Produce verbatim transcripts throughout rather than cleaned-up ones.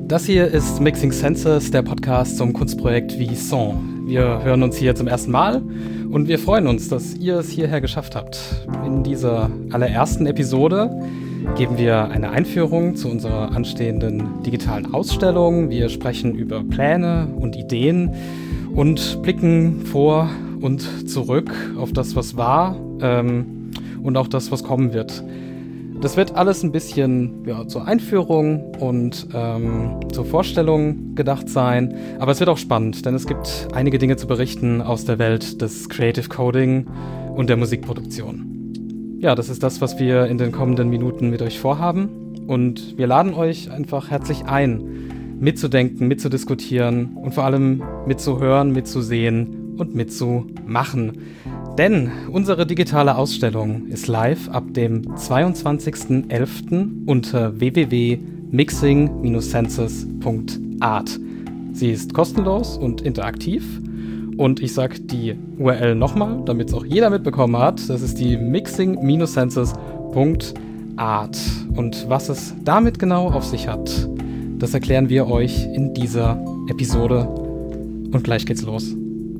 Das hier ist Mixing Senses, der Podcast zum Kunstprojekt Vivissant. Wir hören uns hier zum ersten Mal und wir freuen uns, dass ihr es hierher geschafft habt. In dieser allerersten Episode geben wir eine Einführung zu unserer anstehenden digitalen Ausstellung. Wir sprechen über Pläne und Ideen und blicken vor und zurück auf das, was war ähm, und auch das, was kommen wird. Das wird alles ein bisschen ja, zur Einführung und ähm, zur Vorstellung gedacht sein. Aber es wird auch spannend, denn es gibt einige Dinge zu berichten aus der Welt des Creative Coding und der Musikproduktion. Ja, das ist das, was wir in den kommenden Minuten mit euch vorhaben. Und wir laden euch einfach herzlich ein, mitzudenken, mitzudiskutieren und vor allem mitzuhören, mitzusehen und mitzumachen. Denn unsere digitale Ausstellung ist live ab dem zweiundzwanzigsten elften unter w w w punkt mixing senses punkt art. Sie ist kostenlos und interaktiv und ich sage die U R L nochmal, damit es auch jeder mitbekommen hat. Das ist die mixing senses punkt art. Und was es damit genau auf sich hat, das erklären wir euch in dieser Episode und gleich geht's los.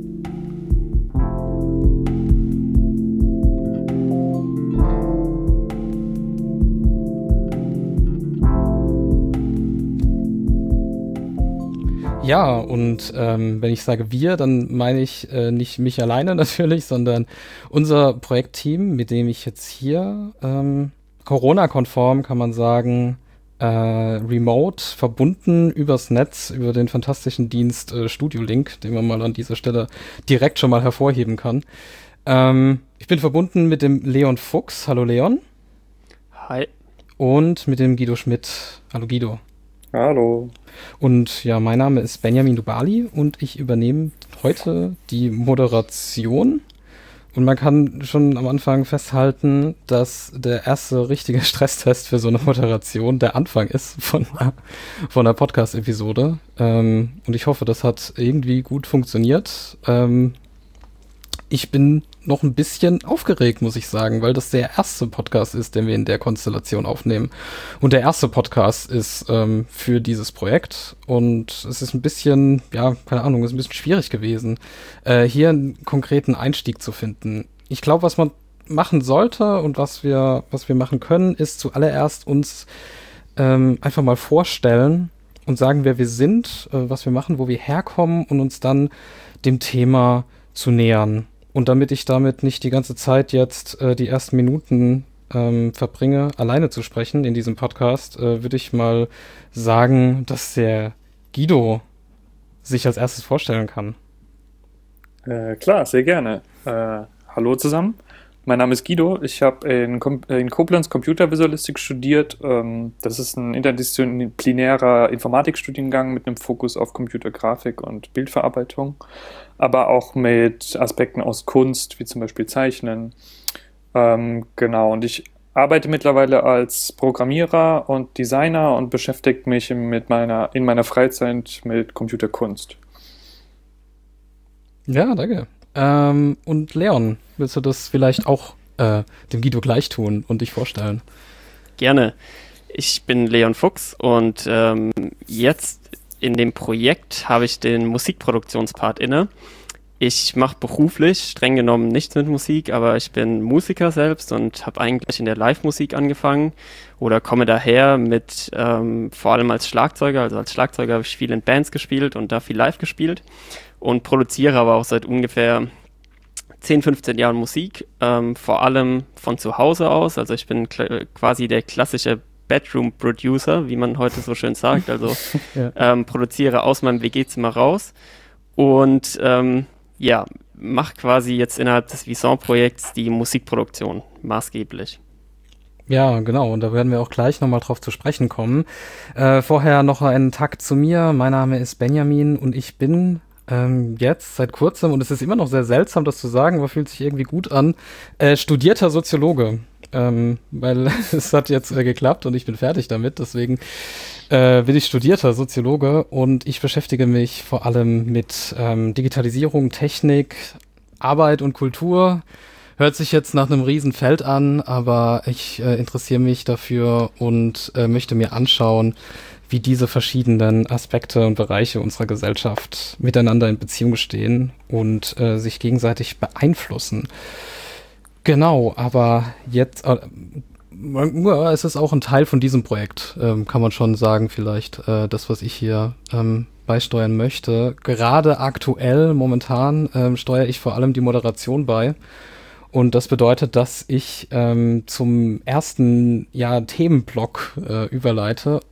Ja, und ähm, wenn ich sage wir, dann meine ich äh, nicht mich alleine natürlich, sondern unser Projektteam, mit dem ich jetzt hier ähm, Corona-konform, kann man sagen, äh, remote verbunden übers Netz, über den fantastischen Dienst äh, Studio Link, den man mal an dieser Stelle direkt schon mal hervorheben kann. Ähm, ich bin verbunden mit dem Leon Fuchs. Hallo Leon. Hi. Und mit dem Guido Schmidt. Hallo Guido. Hallo. Und ja, mein Name ist Benjamin Dubali und ich übernehme heute die Moderation. Und man kann schon am Anfang festhalten, dass der erste richtige Stresstest für so eine Moderation der Anfang ist von, von einer Podcast-Episode. Ähm, und ich hoffe, das hat irgendwie gut funktioniert. Ähm, ich bin noch ein bisschen aufgeregt, muss ich sagen, weil das der erste Podcast ist, den wir in der Konstellation aufnehmen. Und der erste Podcast ist ähm, für dieses Projekt. Und es ist ein bisschen, ja, keine Ahnung, es ist ein bisschen schwierig gewesen, äh, hier einen konkreten Einstieg zu finden. Ich glaube, was man machen sollte und was wir, was wir machen können, ist zuallererst uns ähm, einfach mal vorstellen und sagen, wer wir sind, äh, was wir machen, wo wir herkommen und uns dann dem Thema zu nähern. Und damit ich damit nicht die ganze Zeit jetzt äh, die ersten Minuten ähm, verbringe, alleine zu sprechen in diesem Podcast, äh, würde ich mal sagen, dass der Guido sich als erstes vorstellen kann. Äh, klar, sehr gerne. Äh, hallo zusammen. Mein Name ist Guido. Ich habe in, Kom- in Koblenz Computervisualistik studiert. Ähm, das ist ein interdisziplinärer Informatikstudiengang mit einem Fokus auf Computergrafik und Bildverarbeitung, aber auch mit Aspekten aus Kunst, wie zum Beispiel Zeichnen. Ähm, genau, und ich arbeite mittlerweile als Programmierer und Designer und beschäftige mich mit meiner, in meiner Freizeit mit Computerkunst. Ja, danke. Ähm, und Leon, willst du das vielleicht auch äh, dem Guido gleich tun und dich vorstellen? Gerne. Ich bin Leon Fuchs und ähm, jetzt in dem Projekt habe ich den Musikproduktionspart inne. Ich mache beruflich streng genommen nichts mit Musik, aber ich bin Musiker selbst und habe eigentlich in der Live-Musik angefangen oder komme daher mit ähm, vor allem als Schlagzeuger. Also als Schlagzeuger habe ich viel in Bands gespielt und da viel live gespielt und produziere aber auch seit ungefähr zehn, fünfzehn Jahren Musik, ähm, vor allem von zu Hause aus. Also ich bin kl- quasi der klassische Bedroom-Producer, wie man heute so schön sagt. Also ja. ähm, produziere aus meinem W G-Zimmer raus und ähm, ja, mache quasi jetzt innerhalb des Vivissant-Projekts die Musikproduktion maßgeblich. Ja, genau. Und da werden wir auch gleich nochmal drauf zu sprechen kommen. Äh, vorher noch einen Takt zu mir. Mein Name ist Benjamin und ich bin ähm, jetzt seit kurzem, und es ist immer noch sehr seltsam, das zu sagen, aber fühlt sich irgendwie gut an, äh, studierter Soziologe. Ähm, weil es hat jetzt äh, geklappt und ich bin fertig damit. Deswegen äh, bin ich studierter Soziologe und ich beschäftige mich vor allem mit ähm, Digitalisierung, Technik, Arbeit und Kultur. Hört sich jetzt nach einem Riesenfeld an, aber ich äh, interessiere mich dafür und äh, möchte mir anschauen, wie diese verschiedenen Aspekte und Bereiche unserer Gesellschaft miteinander in Beziehung stehen und äh, sich gegenseitig beeinflussen. Genau, aber jetzt, äh, ja, es ist auch ein Teil von diesem Projekt, ähm, kann man schon sagen, vielleicht äh, das, was ich hier ähm, beisteuern möchte. Gerade aktuell, momentan, ähm, steuere ich vor allem die Moderation bei. Und das bedeutet, dass ich ähm, zum ersten ja, Themenblock äh, überleite.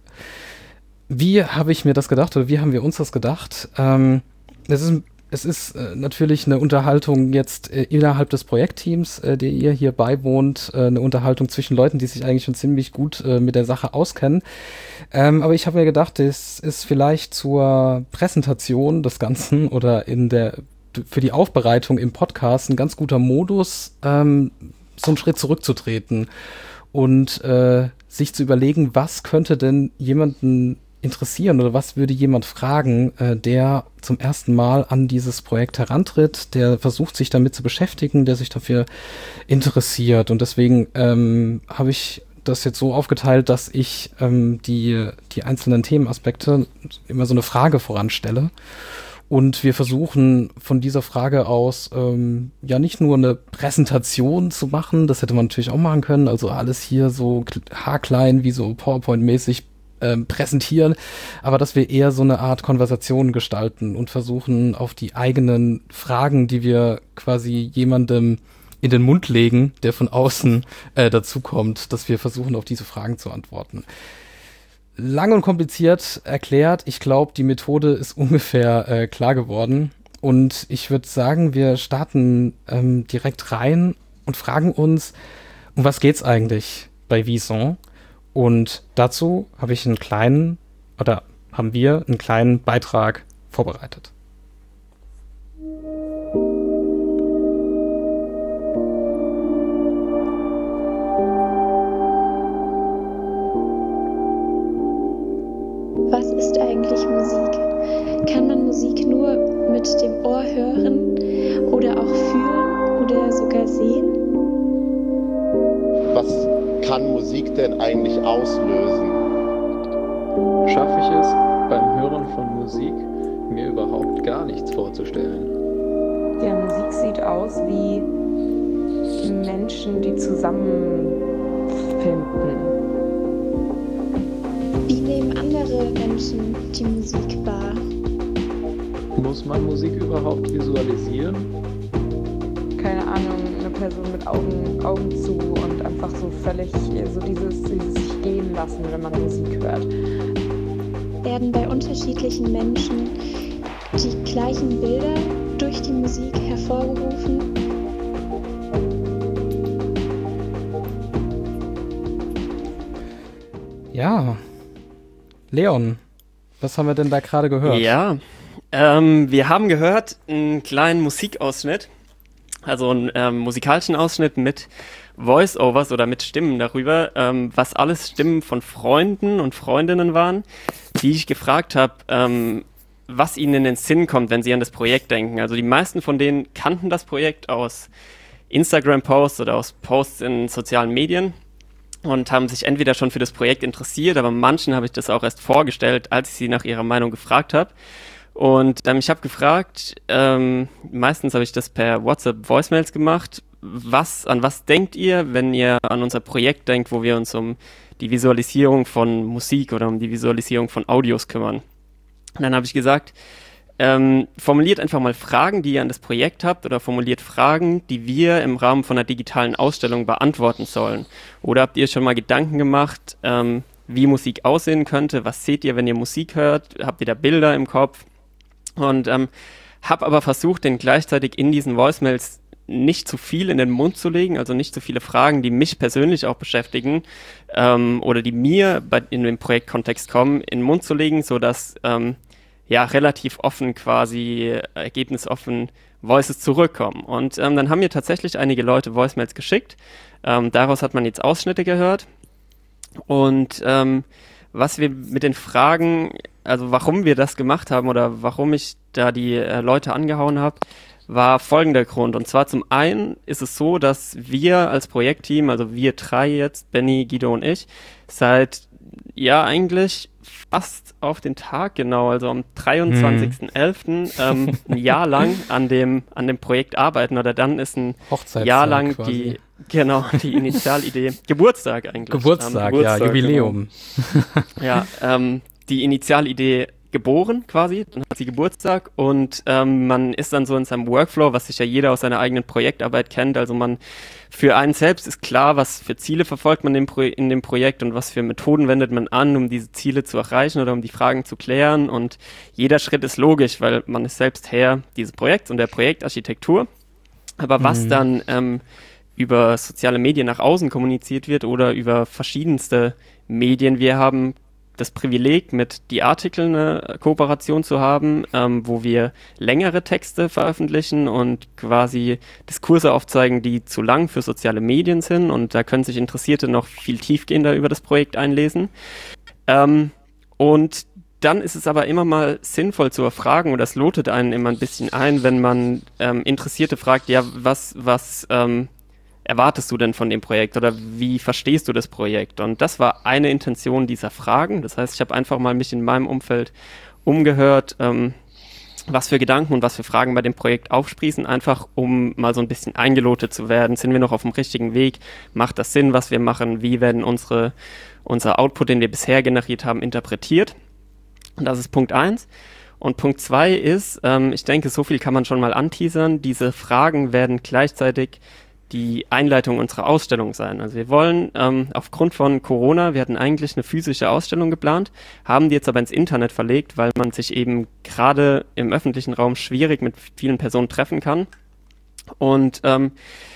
Wie habe ich mir das gedacht oder wie haben wir uns das gedacht? Ähm, es ist, es ist äh, natürlich eine Unterhaltung jetzt äh, innerhalb des Projektteams, äh, der ihr hier beiwohnt, äh, eine Unterhaltung zwischen Leuten, die sich eigentlich schon ziemlich gut äh, mit der Sache auskennen. Ähm, aber ich habe mir gedacht, es ist vielleicht zur Präsentation des Ganzen oder in der für die Aufbereitung im Podcast ein ganz guter Modus, ähm, so einen Schritt zurückzutreten und äh, sich zu überlegen, was könnte denn jemanden interessieren oder was würde jemand fragen, äh, der zum ersten Mal an dieses Projekt herantritt, der versucht, sich damit zu beschäftigen, der sich dafür interessiert. Und deswegen ähm, habe ich das jetzt so aufgeteilt, dass ich ähm, die, die einzelnen Themenaspekte immer so eine Frage voranstelle. Und wir versuchen von dieser Frage aus ähm, ja nicht nur eine Präsentation zu machen, das hätte man natürlich auch machen können, also alles hier so haarklein wie so PowerPoint-mäßig ähm, präsentieren, aber dass wir eher so eine Art Konversation gestalten und versuchen auf die eigenen Fragen, die wir quasi jemandem in den Mund legen, der von außen äh, dazukommt, dass wir versuchen, auf diese Fragen zu antworten. Lang und kompliziert erklärt. Ich glaube, die Methode ist ungefähr äh, klar geworden. Und ich würde sagen, wir starten ähm, direkt rein und fragen uns, um was geht's eigentlich bei Vison? Und dazu habe ich einen kleinen, oder haben wir einen kleinen Beitrag vorbereitet. Was ist eigentlich Musik? Kann man Musik nur mit dem Ohr hören oder auch fühlen oder sogar sehen? Was kann Musik denn eigentlich auslösen? Schaffe ich es, beim Hören von Musik mir überhaupt gar nichts vorzustellen? Ja, Musik sieht aus wie Menschen, die zusammenfinden. Wie nehmen andere Menschen die Musik wahr? Muss man Musik überhaupt visualisieren? Keine Ahnung, eine Person mit Augen, Augen zu und einfach so völlig so dieses, dieses sich gehen lassen, wenn man Musik hört. Werden bei unterschiedlichen Menschen die gleichen Bilder durch die Musik hervorgerufen? Ja, Leon, was haben wir denn da gerade gehört? Ja, ähm, wir haben gehört einen kleinen Musikausschnitt, also einen ähm, musikalischen Ausschnitt mit Voice-Overs oder mit Stimmen darüber, ähm, was alles Stimmen von Freunden und Freundinnen waren, die ich gefragt habe, ähm, was ihnen in den Sinn kommt, wenn sie an das Projekt denken. Also die meisten von denen kannten das Projekt aus Instagram-Posts oder aus Posts in sozialen Medien und haben sich entweder schon für das Projekt interessiert, aber manchen habe ich das auch erst vorgestellt, als ich sie nach ihrer Meinung gefragt habe. Und ähm, ich habe gefragt, ähm, meistens habe ich das per WhatsApp-Voicemails gemacht, was, an was denkt ihr, wenn ihr an unser Projekt denkt, wo wir uns um die Visualisierung von Musik oder um die Visualisierung von Audios kümmern. Und dann habe ich gesagt, Ähm, formuliert einfach mal Fragen, die ihr an das Projekt habt, oder formuliert Fragen, die wir im Rahmen von einer digitalen Ausstellung beantworten sollen. Oder habt ihr schon mal Gedanken gemacht, ähm, wie Musik aussehen könnte? Was seht ihr, wenn ihr Musik hört? Habt ihr da Bilder im Kopf? Und ähm, habe aber versucht, den gleichzeitig in diesen Voicemails nicht zu viel in den Mund zu legen, also nicht zu viele Fragen, die mich persönlich auch beschäftigen ähm, oder die mir bei, in den Projektkontext kommen, in den Mund zu legen, sodass ähm, ja, relativ offen quasi, ergebnisoffen Voices zurückkommen. Und ähm, dann haben mir tatsächlich einige Leute Voicemails geschickt. Ähm, daraus hat man jetzt Ausschnitte gehört. Und ähm, was wir mit den Fragen, also warum wir das gemacht haben oder warum ich da die äh, Leute angehauen habe, war folgender Grund. Und zwar zum einen ist es so, dass wir als Projektteam, also wir drei jetzt, Benny, Guido und ich, seit, ja eigentlich fast auf den Tag genau, also am dreiundzwanzigsten elften Mhm. ähm, ein Jahr lang an dem, an dem Projekt arbeiten, oder dann ist ein Jahr lang quasi. die, genau, die Initialidee, Geburtstag eigentlich. Geburtstag, ähm, ja, Geburtstag, Jubiläum. Ja, ähm, die Initialidee geboren quasi, dann hat sie Geburtstag und ähm, man ist dann so in seinem Workflow, was sich ja jeder aus seiner eigenen Projektarbeit kennt, also man, für einen selbst ist klar, was für Ziele verfolgt man in dem, Pro- in dem Projekt und was für Methoden wendet man an, um diese Ziele zu erreichen oder um die Fragen zu klären, und jeder Schritt ist logisch, weil man ist selbst Herr dieses Projekts und der Projektarchitektur, aber was Mhm. dann ähm, über soziale Medien nach außen kommuniziert wird oder über verschiedenste Medien, wir haben das Privileg, mit die Artikel eine Kooperation zu haben, ähm, wo wir längere Texte veröffentlichen und quasi Diskurse aufzeigen, die zu lang für soziale Medien sind, und da können sich Interessierte noch viel tiefgehender über das Projekt einlesen. Ähm, und dann ist es aber immer mal sinnvoll zu erfragen, oder es lotet einen immer ein bisschen ein, wenn man ähm, Interessierte fragt, ja, was, was ähm, erwartest du denn von dem Projekt oder wie verstehst du das Projekt? Und das war eine Intention dieser Fragen. Das heißt, ich habe einfach mal mich in meinem Umfeld umgehört, ähm, was für Gedanken und was für Fragen bei dem Projekt aufsprießen, einfach um mal so ein bisschen eingelotet zu werden. Sind wir noch auf dem richtigen Weg? Macht das Sinn, was wir machen? Wie werden unsere, unser Output, den wir bisher generiert haben, interpretiert? Und das ist Punkt eins. Und Punkt zwei ist, ähm, ich denke, so viel kann man schon mal anteasern, diese Fragen werden gleichzeitig die Einleitung unserer Ausstellung sein. Also wir wollen ähm, aufgrund von Corona, wir hatten eigentlich eine physische Ausstellung geplant, haben die jetzt aber ins Internet verlegt, weil man sich eben gerade im öffentlichen Raum schwierig mit vielen Personen treffen kann. Und ähm,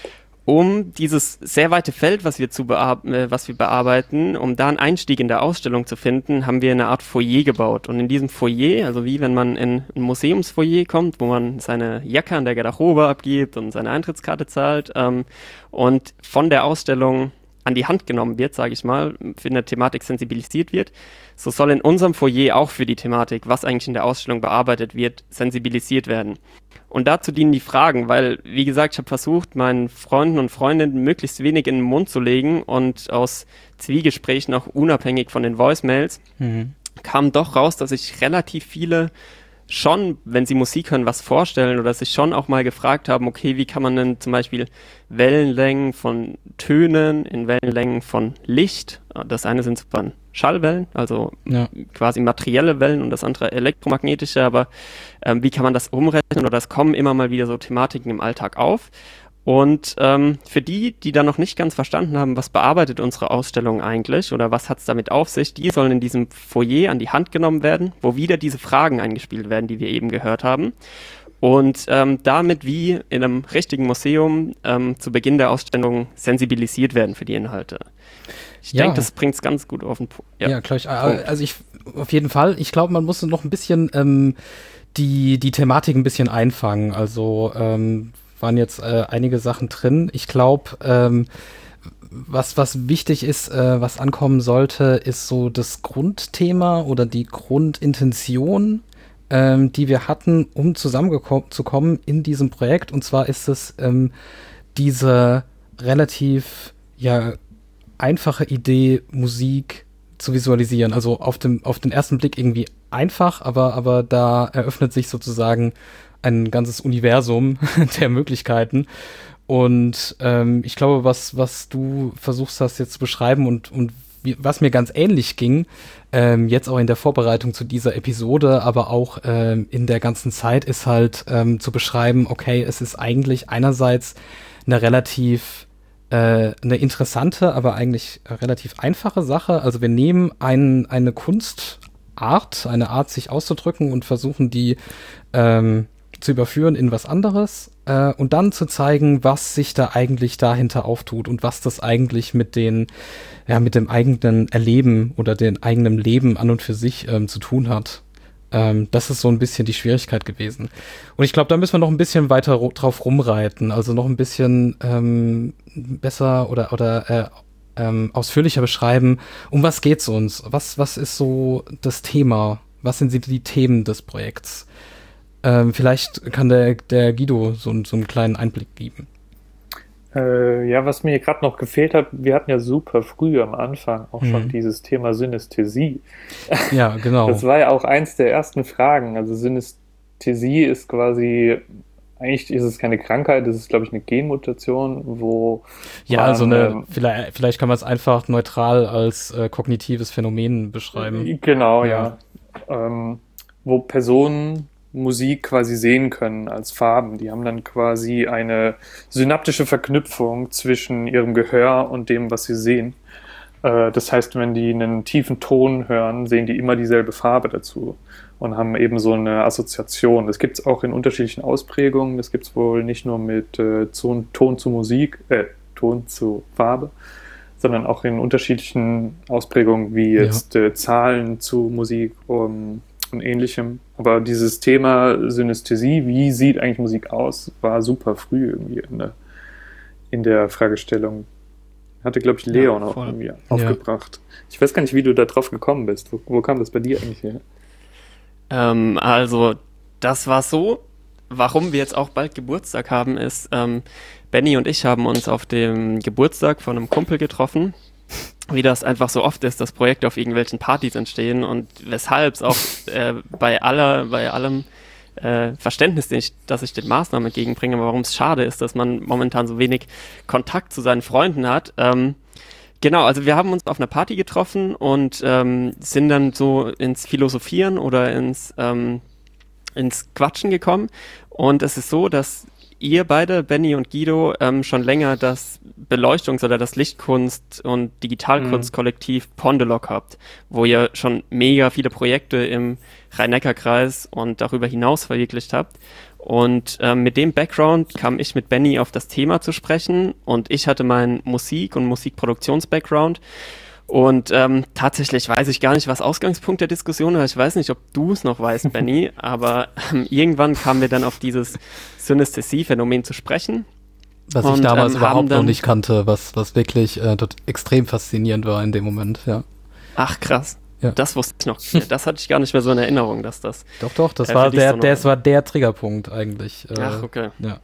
um dieses sehr weite Feld, was wir, zu bear- äh, was wir bearbeiten, um da einen Einstieg in der Ausstellung zu finden, haben wir eine Art Foyer gebaut. Und in diesem Foyer, also wie wenn man in ein Museumsfoyer kommt, wo man seine Jacke an der Garderobe abgibt und seine Eintrittskarte zahlt, ähm, und von der Ausstellung an die Hand genommen wird, sage ich mal, für eine Thematik sensibilisiert wird, so soll in unserem Foyer auch für die Thematik, was eigentlich in der Ausstellung bearbeitet wird, sensibilisiert werden. Und dazu dienen die Fragen, weil, wie gesagt, ich habe versucht, meinen Freunden und Freundinnen möglichst wenig in den Mund zu legen, und aus Zwiegesprächen, auch unabhängig von den Voicemails, Mhm. kam doch raus, dass sich relativ viele schon, wenn sie Musik hören, was vorstellen oder sich schon auch mal gefragt haben, okay, wie kann man denn zum Beispiel Wellenlängen von Tönen in Wellenlängen von Licht, das eine sind sozusagen Schallwellen, also Ja. quasi materielle Wellen, und das andere elektromagnetische, aber ähm, wie kann man das umrechnen, oder es kommen immer mal wieder so Thematiken im Alltag auf. Und ähm, für die, die da noch nicht ganz verstanden haben, was bearbeitet unsere Ausstellung eigentlich oder was hat es damit auf sich, die sollen in diesem Foyer an die Hand genommen werden, wo wieder diese Fragen eingespielt werden, die wir eben gehört haben. Und ähm, damit wie in einem richtigen Museum ähm, zu Beginn der Ausstellung sensibilisiert werden für die Inhalte. Ich Ja. denke, das bringt es ganz gut auf den Punkt. Ja, klar. Ich, also ich, auf jeden Fall. Ich glaube, man muss noch ein bisschen ähm, die, die Thematik ein bisschen einfangen. Also ähm, waren jetzt äh, einige Sachen drin. Ich glaube, ähm, was, was wichtig ist, äh, was ankommen sollte, ist so das Grundthema oder die Grundintention, ähm, die wir hatten, um zusammenzukommen in diesem Projekt. Und zwar ist es ähm, diese relativ, ja, einfache Idee, Musik zu visualisieren. Also auf dem, auf den ersten Blick irgendwie einfach, aber, aber da eröffnet sich sozusagen ein ganzes Universum der Möglichkeiten. Und ähm, ich glaube, was, was du versuchst hast jetzt zu beschreiben und, und wie, was mir ganz ähnlich ging, ähm, jetzt auch in der Vorbereitung zu dieser Episode, aber auch ähm, in der ganzen Zeit, ist halt ähm, zu beschreiben, okay, es ist eigentlich einerseits eine relativ äh, eine interessante, aber eigentlich relativ einfache Sache. Also wir nehmen ein, eine Kunstart, eine Art, sich auszudrücken und versuchen die ähm, zu überführen in was anderes äh, und dann zu zeigen, was sich da eigentlich dahinter auftut und was das eigentlich mit den, ja, mit dem eigenen Erleben oder dem eigenen Leben an und für sich ähm, zu tun hat. Ähm, das ist so ein bisschen die Schwierigkeit gewesen. Und ich glaube, da müssen wir noch ein bisschen weiter ro- drauf rumreiten, also noch ein bisschen ähm, besser oder, oder äh, ähm, ausführlicher beschreiben, um was geht's uns? Was, was ist so das Thema? Was sind die Themen des Projekts? Ähm, vielleicht kann der, der Guido so, so einen kleinen Einblick geben. Äh, ja, was mir gerade noch gefehlt hat, wir hatten ja super früh am Anfang auch schon Mhm. dieses Thema Synästhesie. Ja, genau. Das war ja auch eins der ersten Fragen. Also Synästhesie ist quasi, eigentlich ist es keine Krankheit, das ist, glaube ich, eine Genmutation, wo Ja, man, also eine, ähm, vielleicht, vielleicht kann man es einfach neutral als äh, kognitives Phänomen beschreiben. Genau, Ja. ja. Ähm, wo Personen Musik quasi sehen können als Farben. Die haben dann quasi eine synaptische Verknüpfung zwischen ihrem Gehör und dem, was sie sehen. Äh, das heißt, wenn die einen tiefen Ton hören, sehen die immer dieselbe Farbe dazu und haben eben so eine Assoziation. Das gibt es auch in unterschiedlichen Ausprägungen. Das gibt es wohl nicht nur mit äh, Ton, Ton zu Musik, äh, Ton zu Farbe, sondern auch in unterschiedlichen Ausprägungen wie jetzt äh, Zahlen zu Musik um, und ähnlichem. Aber dieses Thema Synästhesie, wie sieht eigentlich Musik aus, war super früh irgendwie in der, in der Fragestellung. Hatte, glaube ich, Leon Ja, auch voll. irgendwie aufgebracht. Ich weiß gar nicht, wie du da drauf gekommen bist. Wo, wo kam das bei dir eigentlich her? Ähm, also, das war so. Warum wir jetzt auch bald Geburtstag haben, ist, ähm, Benny und ich haben uns auf dem Geburtstag von einem Kumpel getroffen. Wie das einfach so oft ist, dass Projekte auf irgendwelchen Partys entstehen und weshalb es auch äh, bei aller, bei allem äh, Verständnis, den ich, dass ich den Maßnahmen entgegenbringe, aber warum es schade ist, dass man momentan so wenig Kontakt zu seinen Freunden hat. Ähm, genau, also wir haben uns auf einer Party getroffen und ähm, sind dann so ins Philosophieren oder ins, ähm, ins Quatschen gekommen. Und es ist so, dass ihr beide, Benny und Guido, ähm, schon länger das Beleuchtungs- oder das Lichtkunst- und Digitalkunstkollektiv Pondelog habt, wo ihr schon mega viele Projekte im Rhein-Neckar-Kreis und darüber hinaus verwirklicht habt. Und ähm, mit dem Background kam ich mit Benny auf das Thema zu sprechen und ich hatte meinen Musik- und Musikproduktions-Background. Und ähm, tatsächlich weiß ich gar nicht, was Ausgangspunkt der Diskussion war. Ich weiß nicht, ob du es noch weißt, Benny, aber ähm, irgendwann kamen wir dann auf dieses Synästhesie-Phänomen zu sprechen. Was ich Und, damals ähm, überhaupt haben noch dann- nicht kannte, was, was wirklich äh, dort extrem faszinierend war in dem Moment, ja. Ach, krass. Ja. Das wusste ich noch. Ja, das hatte ich gar nicht mehr so in Erinnerung, dass das... Doch, doch, das Äh, war für dich der, so noch- das war der Triggerpunkt eigentlich. Äh, Ach, okay. Ja.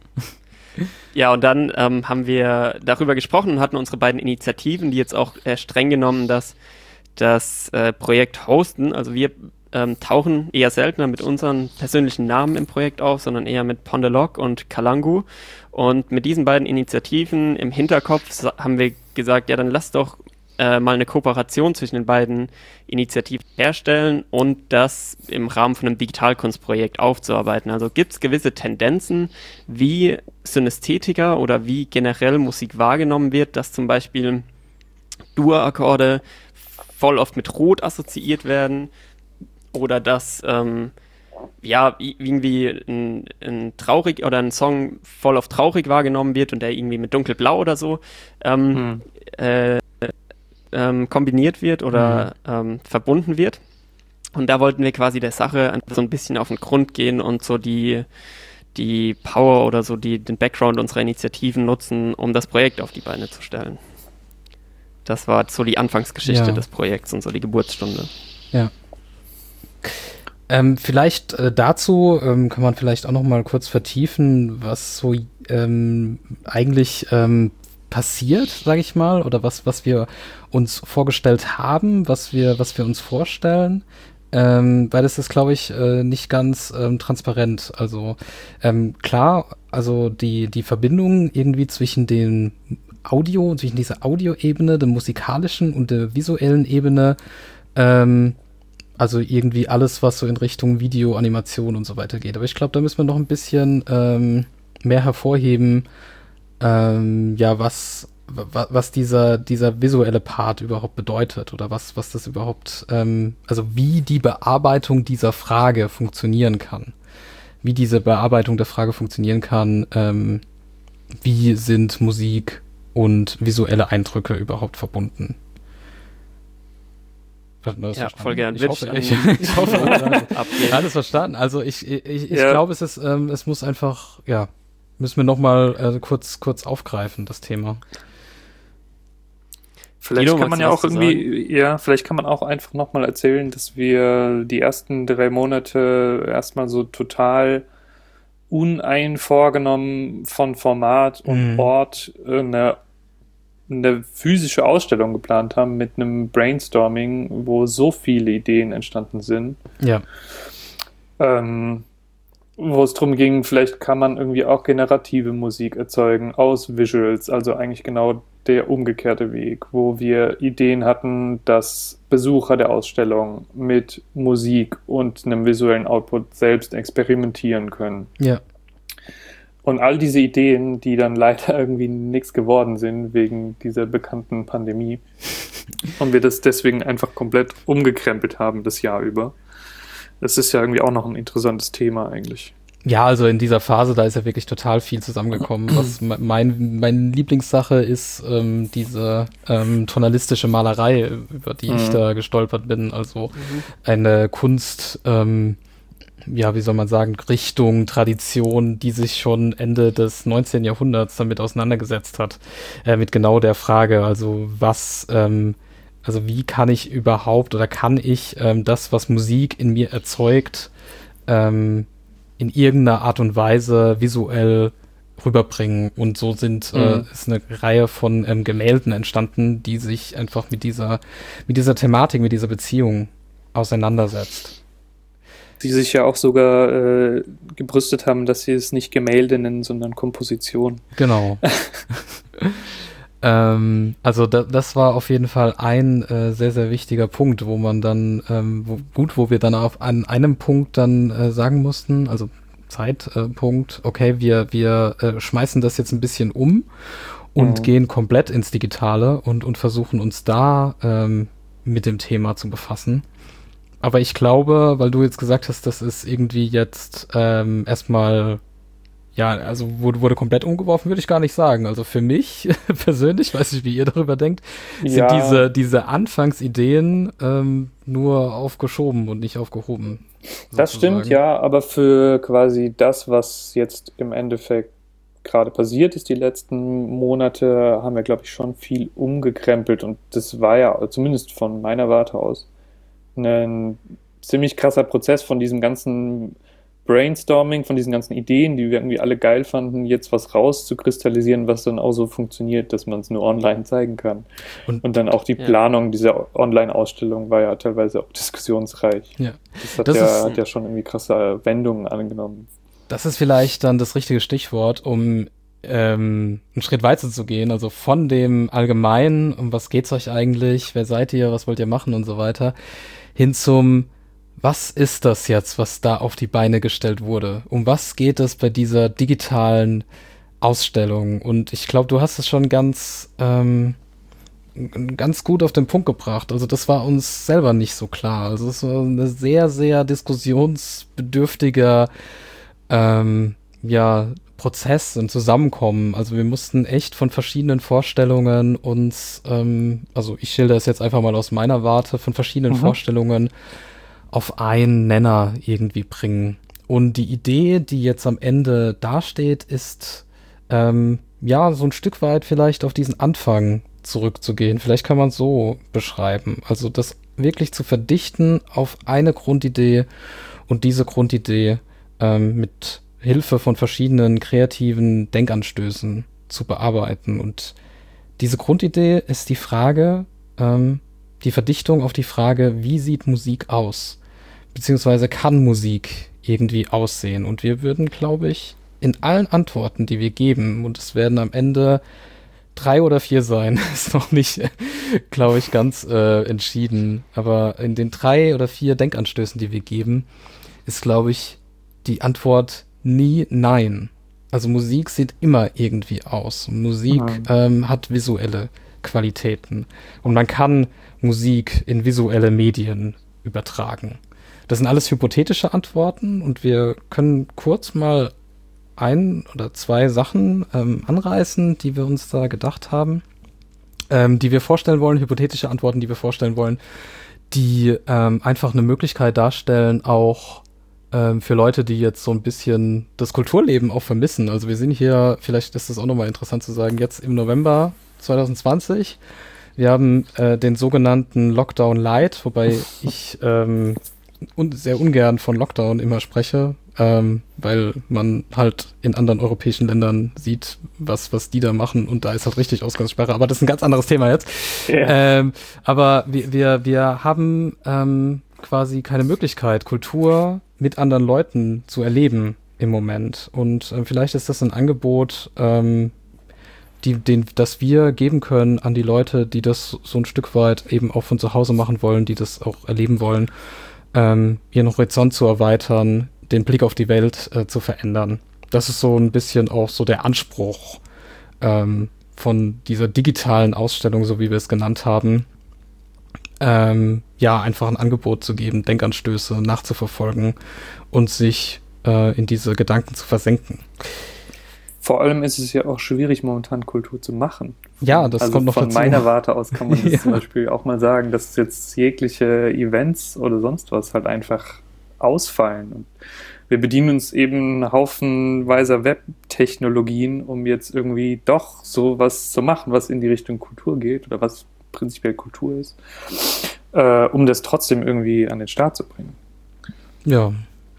Ja, und dann ähm, haben wir darüber gesprochen und hatten unsere beiden Initiativen, die jetzt auch äh, streng genommen das, das äh, Projekt hosten. Also wir ähm, tauchen eher seltener mit unseren persönlichen Namen im Projekt auf, sondern eher mit Pondelog und Kalangu. Und mit diesen beiden Initiativen im Hinterkopf sa- haben wir gesagt, ja, dann lass doch äh, mal eine Kooperation zwischen den beiden Initiativen herstellen und das im Rahmen von einem Digitalkunstprojekt aufzuarbeiten. Also gibt es gewisse Tendenzen, wie Synästhetiker oder wie generell Musik wahrgenommen wird, dass zum Beispiel Dur-Akkorde voll oft mit Rot assoziiert werden oder dass ähm, ja, i- irgendwie ein, ein traurig oder ein Song voll auf traurig wahrgenommen wird und der irgendwie mit dunkelblau oder so ähm, äh, ähm, kombiniert wird oder ähm, verbunden wird. Und da wollten wir quasi der Sache einfach so ein bisschen auf den Grund gehen und so die, die Power oder so die, den Background unserer Initiativen nutzen, um das Projekt auf die Beine zu stellen. Das war so die Anfangsgeschichte Ja. des Projekts und so die Geburtsstunde. Ja. Ähm, vielleicht äh, dazu ähm, kann man vielleicht auch noch mal kurz vertiefen, was so ähm, eigentlich ähm, passiert, sage ich mal, oder was was wir uns vorgestellt haben, was wir was wir uns vorstellen, ähm, weil das ist, glaube ich, äh, nicht ganz ähm, transparent. Also ähm, klar, also die die Verbindung irgendwie zwischen den Audio, zwischen dieser Audioebene, der musikalischen und der visuellen Ebene, ähm, also irgendwie alles, was so in Richtung Video, Animation und so weiter geht. Aber ich glaube, da müssen wir noch ein bisschen ähm, mehr hervorheben, ähm, ja, was, wa, was dieser, dieser visuelle Part überhaupt bedeutet oder was, was das überhaupt, ähm, also wie die Bearbeitung dieser Frage funktionieren kann. Wie diese Bearbeitung der Frage funktionieren kann, ähm, wie sind Musik und visuelle Eindrücke überhaupt verbunden. Ja, voll gern. Ich Wird hoffe, an- ich, ich hoffe abgehen. alles verstanden. Also ich, ich, ich Ja. glaube, es ist, ähm, es muss einfach, ja, müssen wir noch mal äh, kurz, kurz aufgreifen, das Thema. Vielleicht Guido, kann man magst du ja was auch zu irgendwie, ja, vielleicht kann man auch einfach nochmal erzählen, dass wir die ersten drei Monate erstmal so total uneinvorgenommen von Format und Mhm. Ort eine, eine physische Ausstellung geplant haben mit einem Brainstorming, wo so viele Ideen entstanden sind. Ja. Ähm, wo es darum ging, vielleicht kann man irgendwie auch generative Musik erzeugen aus Visuals, also eigentlich genau der umgekehrte Weg, wo wir Ideen hatten, dass Besucher der Ausstellung mit Musik und einem visuellen Output selbst experimentieren können. Ja. Und all diese Ideen, die dann leider irgendwie nichts geworden sind wegen dieser bekannten Pandemie und wir das deswegen einfach komplett umgekrempelt haben das Jahr über. Das ist ja irgendwie auch noch ein interessantes Thema eigentlich. Ja, also in dieser Phase, da ist ja wirklich total viel zusammengekommen. Was me- mein, meine Lieblingssache ist ähm, diese ähm, tonalistische Malerei, über die ich Mhm. da gestolpert bin. Also eine Kunst, ähm, ja, wie soll man sagen, Richtung, Tradition, die sich schon Ende des neunzehnten Jahrhunderts damit auseinandergesetzt hat. Äh, mit genau der Frage, also was, ähm, also wie kann ich überhaupt oder kann ich ähm, das, was Musik in mir erzeugt, ähm, in irgendeiner Art und Weise visuell rüberbringen. Und so sind äh, Mhm. ist eine Reihe von ähm, Gemälden entstanden, die sich einfach mit dieser, mit dieser Thematik, mit dieser Beziehung auseinandersetzt. Die sich ja auch sogar äh, gebrüstet haben, dass sie es nicht Gemälde nennen, sondern Komposition. Genau. ähm, also da, das war auf jeden Fall ein äh, sehr, sehr wichtiger Punkt, wo man dann, ähm, wo, gut, wo wir dann auf an einem Punkt dann äh, sagen mussten, also Zeitpunkt, okay, wir, wir äh, schmeißen das jetzt ein bisschen um und Mhm. gehen komplett ins Digitale und, und versuchen uns da ähm, mit dem Thema zu befassen. Aber ich glaube, weil du jetzt gesagt hast, das ist irgendwie jetzt ähm, erstmal, ja, also wurde, wurde komplett umgeworfen, würde ich gar nicht sagen. Also für mich persönlich, weiß nicht, wie ihr darüber denkt, sind Ja. diese, diese Anfangsideen ähm, nur aufgeschoben und nicht aufgehoben. Das stimmt, sozusagen. ja, aber für quasi das, was jetzt im Endeffekt gerade passiert ist, die letzten Monate, haben wir, glaube ich, schon viel umgekrempelt und das war ja zumindest von meiner Warte aus ein ziemlich krasser Prozess von diesem ganzen Brainstorming, von diesen ganzen Ideen, die wir irgendwie alle geil fanden, jetzt was rauszukristallisieren, was dann auch so funktioniert, dass man es nur online zeigen kann. Und- Und, dann auch die Ja. Planung dieser Online-Ausstellung war ja teilweise auch diskussionsreich. Ja. Das, hat, Das ja, ist- hat ja schon irgendwie krasse Wendungen angenommen. Das ist vielleicht dann das richtige Stichwort, um ähm, einen Schritt weiter zu gehen. Also von dem Allgemeinen, um was geht's euch eigentlich, wer seid ihr, was wollt ihr machen und so weiter, hin zum, was ist das jetzt, was da auf die Beine gestellt wurde? Um was geht es bei dieser digitalen Ausstellung? Und ich glaube, du hast es schon ganz, ähm, ganz gut auf den Punkt gebracht. Also das war uns selber nicht so klar. Also es war eine sehr, sehr diskussionsbedürftiger ähm, ja, Prozess und Zusammenkommen. Also wir mussten echt von verschiedenen Vorstellungen uns, ähm, also ich schilder es jetzt einfach mal aus meiner Warte, von verschiedenen Mhm. Vorstellungen auf einen Nenner irgendwie bringen. Und die Idee, die jetzt am Ende dasteht, ist ähm, ja so ein Stück weit vielleicht auf diesen Anfang zurückzugehen. Vielleicht kann man es so beschreiben. Also das wirklich zu verdichten auf eine Grundidee und diese Grundidee ähm, mit Hilfe von verschiedenen kreativen Denkanstößen zu bearbeiten. Und diese Grundidee ist die Frage, ähm, die Verdichtung auf die Frage, wie sieht Musik aus? Beziehungsweise kann Musik irgendwie aussehen? Und wir würden, glaube ich, in allen Antworten, die wir geben, und es werden am Ende drei oder vier sein, ist noch nicht, glaube ich, ganz äh, entschieden. Aber in den drei oder vier Denkanstößen, die wir geben, ist, glaube ich, die Antwort nie nein. Also Musik sieht immer irgendwie aus. Musik Mhm. ähm, hat visuelle Qualitäten. Und man kann Musik in visuelle Medien übertragen. Das sind alles hypothetische Antworten und wir können kurz mal ein oder zwei Sachen ähm, anreißen, die wir uns da gedacht haben, ähm, die wir vorstellen wollen, hypothetische Antworten, die wir vorstellen wollen, die ähm, einfach eine Möglichkeit darstellen, auch ähm, für Leute, die jetzt so ein bisschen das Kulturleben auch vermissen. Also wir sind hier, vielleicht ist das auch nochmal interessant zu sagen, jetzt im November zwanzig zwanzig. Wir haben äh, den sogenannten Lockdown Light, wobei ich ähm, un- sehr ungern von Lockdown immer spreche, ähm, weil man halt in anderen europäischen Ländern sieht, was, was die da machen, und da ist halt richtig Ausgangssperre, aber das ist ein ganz anderes Thema jetzt. Yeah. Ähm, aber wir, wir, wir haben ähm, quasi keine Möglichkeit, Kultur mit anderen Leuten zu erleben im Moment, und äh, vielleicht ist das ein Angebot, ähm, die, den, das wir geben können an die Leute, die das so ein Stück weit eben auch von zu Hause machen wollen, die das auch erleben wollen, ähm, ihren Horizont zu erweitern, den Blick auf die Welt äh, zu verändern. Das ist so ein bisschen auch so der Anspruch ähm, von dieser digitalen Ausstellung, so wie wir es genannt haben. Ähm, ja, einfach ein Angebot zu geben, Denkanstöße nachzuverfolgen und sich äh, in diese Gedanken zu versenken. Vor allem ist es ja auch schwierig, momentan Kultur zu machen. Ja, das also kommt noch von dazu. Von meiner Warte aus kann man das ja. zum Beispiel auch mal sagen, dass jetzt jegliche Events oder sonst was halt einfach ausfallen. Und wir bedienen uns eben haufenweiser Web-Technologien, um jetzt irgendwie doch sowas zu machen, was in die Richtung Kultur geht oder was prinzipiell Kultur ist, äh, um das trotzdem irgendwie an den Start zu bringen. Ja.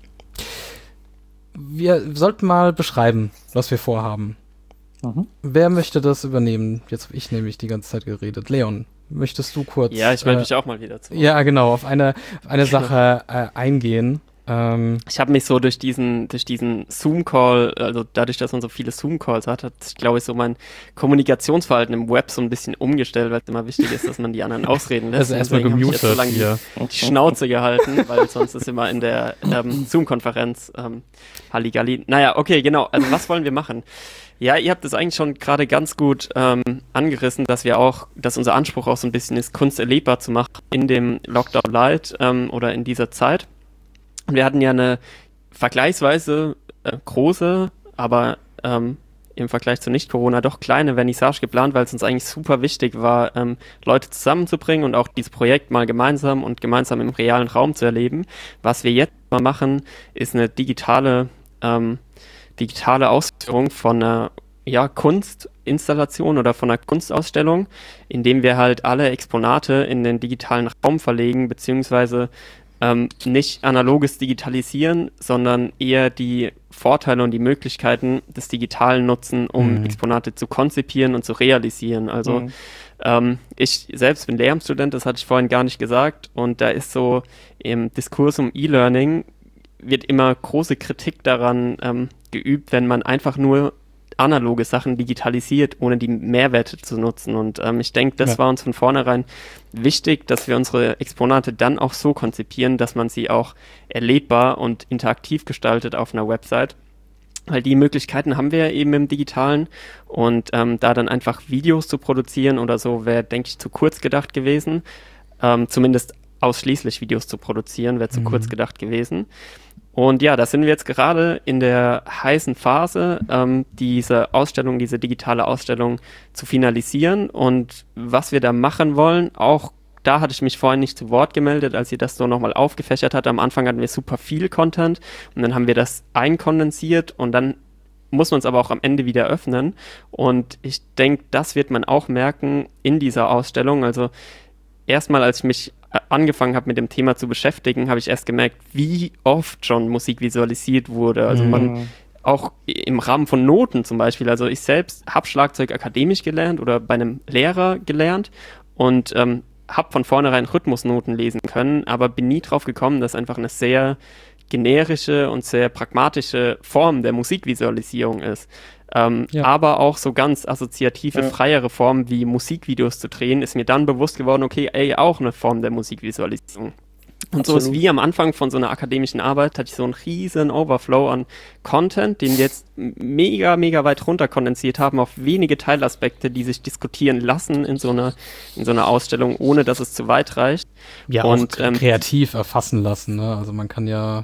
Wir sollten mal beschreiben, was wir vorhaben. Mhm. Wer möchte das übernehmen? Jetzt habe ich nämlich die ganze Zeit geredet. Leon, möchtest du kurz... Ja, ich melde äh, mich auch mal wieder zu. Ja, genau, auf eine, auf eine Sache äh, eingehen. Ähm, ich habe mich so durch diesen, durch diesen Zoom-Call, also dadurch, dass man so viele Zoom-Calls hat, hat sich, glaube ich, so mein Kommunikationsverhalten im Web so ein bisschen umgestellt, weil es immer wichtig ist, dass man die anderen ausreden lässt. Also erstmal gemutet so lange hier. Die, die Schnauze gehalten, weil sonst ist immer in der ähm, Zoom-Konferenz ähm, Halligalli. Naja, okay, genau. Also was wollen wir machen? Ja, ihr habt es eigentlich schon gerade ganz gut ähm, angerissen, dass wir auch, dass unser Anspruch auch so ein bisschen ist, Kunst erlebbar zu machen in dem Lockdown Light ähm, oder in dieser Zeit. Wir hatten ja eine vergleichsweise äh, große, aber ähm, im Vergleich zu Nicht-Corona doch kleine Vernissage geplant, weil es uns eigentlich super wichtig war, ähm, Leute zusammenzubringen und auch dieses Projekt mal gemeinsam und gemeinsam im realen Raum zu erleben. Was wir jetzt mal machen, ist eine digitale, ähm, digitale Ausführung von einer ja, Kunstinstallation oder von einer Kunstausstellung, indem wir halt alle Exponate in den digitalen Raum verlegen, beziehungsweise Ähm, nicht analoges Digitalisieren, sondern eher die Vorteile und die Möglichkeiten des Digitalen nutzen, um mhm. Exponate zu konzipieren und zu realisieren. Also mhm. ähm, ich selbst bin Lehramtsstudent, das hatte ich vorhin gar nicht gesagt, und da ist so im Diskurs um E-Learning wird immer große Kritik daran ähm, geübt, wenn man einfach nur analoge Sachen digitalisiert, ohne die Mehrwerte zu nutzen. Und ähm, ich denke, das ja. war uns von vornherein wichtig, dass wir unsere Exponate dann auch so konzipieren, dass man sie auch erlebbar und interaktiv gestaltet auf einer Website. Weil die Möglichkeiten haben wir ja eben im Digitalen, und ähm, da dann einfach Videos zu produzieren oder so, wäre, denke ich, zu kurz gedacht gewesen. Ähm, zumindest ausschließlich Videos zu produzieren, wäre zu mhm. kurz gedacht gewesen. Und ja, da sind wir jetzt gerade in der heißen Phase, ähm, diese Ausstellung, diese digitale Ausstellung zu finalisieren. Und was wir da machen wollen, auch da hatte ich mich vorhin nicht zu Wort gemeldet, als ihr das so nochmal aufgefächert hat. Am Anfang hatten wir super viel Content und dann haben wir das einkondensiert, und dann muss man es aber auch am Ende wieder öffnen. Und ich denke, das wird man auch merken in dieser Ausstellung. Also erstmal, als ich mich angefangen habe, mit dem Thema zu beschäftigen, habe ich erst gemerkt, wie oft schon Musik visualisiert wurde. Also mhm. man auch im Rahmen von Noten zum Beispiel. Also ich selbst habe Schlagzeug akademisch gelernt oder bei einem Lehrer gelernt und ähm, habe von vornherein Rhythmusnoten lesen können, aber bin nie drauf gekommen, dass einfach eine sehr generische und sehr pragmatische Form der Musikvisualisierung ist. Ähm, ja. Aber auch so ganz assoziative, ja. freiere Formen wie Musikvideos zu drehen, ist mir dann bewusst geworden, okay, ey, auch eine Form der Musikvisualisierung. Und Absolut. So ist wie am Anfang von so einer akademischen Arbeit, hatte ich so einen riesen Overflow an Content, den wir jetzt mega, mega weit runter kondensiert haben auf wenige Teilaspekte, die sich diskutieren lassen in so einer, in so einer Ausstellung, ohne dass es zu weit reicht. Ja, und ähm, kreativ erfassen lassen, ne? Also man kann ja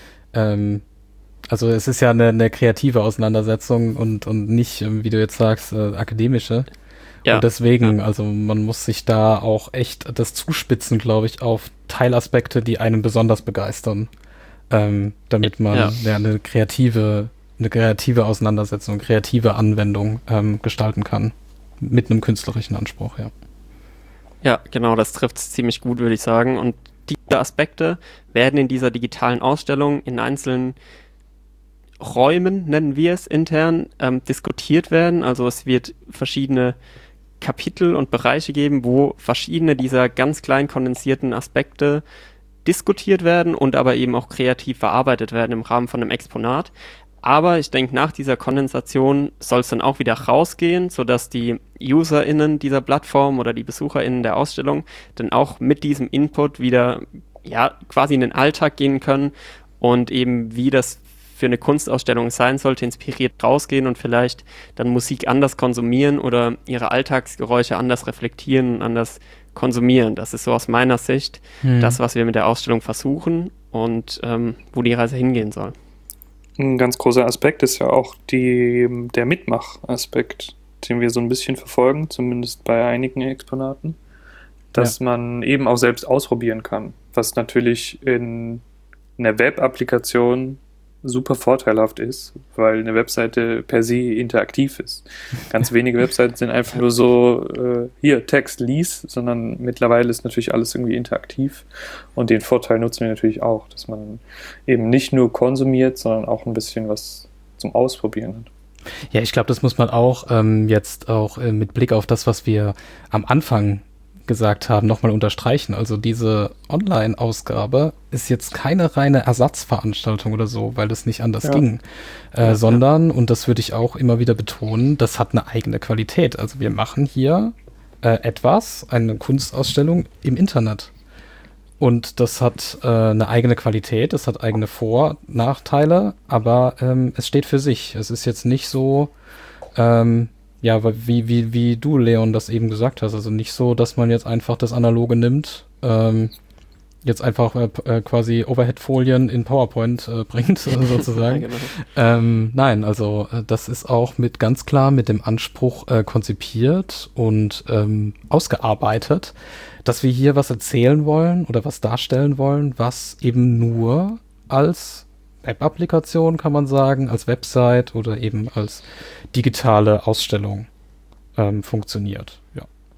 ähm, Also es ist ja eine, eine kreative Auseinandersetzung und, und nicht, wie du jetzt sagst, äh, akademische. Ja. Und deswegen, ja. also man muss sich da auch echt das zuspitzen, glaube ich, auf Teilaspekte, die einen besonders begeistern, ähm, damit man ja. Ja, eine kreative, eine kreative Auseinandersetzung, kreative Anwendung ähm, gestalten kann. Mit einem künstlerischen Anspruch, ja. Ja, genau, das trifft es ziemlich gut, würde ich sagen. Und diese Aspekte werden in dieser digitalen Ausstellung in einzelnen Räumen, nennen wir es intern, ähm, diskutiert werden. Also es wird verschiedene Kapitel und Bereiche geben, wo verschiedene dieser ganz klein kondensierten Aspekte diskutiert werden und aber eben auch kreativ verarbeitet werden im Rahmen von einem Exponat. Aber ich denke, nach dieser Kondensation soll es dann auch wieder rausgehen, sodass die UserInnen dieser Plattform oder die BesucherInnen der Ausstellung dann auch mit diesem Input wieder ja quasi in den Alltag gehen können und eben wie das für eine Kunstausstellung sein sollte, inspiriert rausgehen und vielleicht dann Musik anders konsumieren oder ihre Alltagsgeräusche anders reflektieren und anders konsumieren. Das ist so aus meiner Sicht hm. das, was wir mit der Ausstellung versuchen und ähm, wo die Reise hingehen soll. Ein ganz großer Aspekt ist ja auch die, der Mitmachaspekt, den wir so ein bisschen verfolgen, zumindest bei einigen Exponaten, dass ja. man eben auch selbst ausprobieren kann, was natürlich in einer Web-Applikation super vorteilhaft ist, weil eine Webseite per se interaktiv ist. Ganz wenige Webseiten sind einfach nur so, äh, hier, Text, lies, sondern mittlerweile ist natürlich alles irgendwie interaktiv und den Vorteil nutzen wir natürlich auch, dass man eben nicht nur konsumiert, sondern auch ein bisschen was zum Ausprobieren hat. Ja, ich glaube, das muss man auch ähm, jetzt auch äh, mit Blick auf das, was wir am Anfang gesagt haben, nochmal unterstreichen. Also diese Online-Ausgabe ist jetzt keine reine Ersatzveranstaltung oder so, weil das nicht anders ja. ging, äh, ja, sondern, ja. und das würde ich auch immer wieder betonen, das hat eine eigene Qualität. Also wir machen hier äh, etwas, eine Kunstausstellung im Internet. Und das hat äh, eine eigene Qualität, es hat eigene Vor- und Nachteile, aber ähm, es steht für sich. Es ist jetzt nicht so, ähm, ja, wie, wie, wie du, Leon, das eben gesagt hast. Also nicht so, dass man jetzt einfach das Analoge nimmt, ähm, jetzt einfach äh, quasi Overhead-Folien in PowerPoint äh, bringt, sozusagen. Ja, genau. ähm, nein, also äh, das ist auch mit ganz klar mit dem Anspruch äh, konzipiert und ähm, ausgearbeitet, dass wir hier was erzählen wollen oder was darstellen wollen, was eben nur als Web-Applikation, kann man sagen, als Website oder eben als digitale Ausstellung ähm, funktioniert. Ja.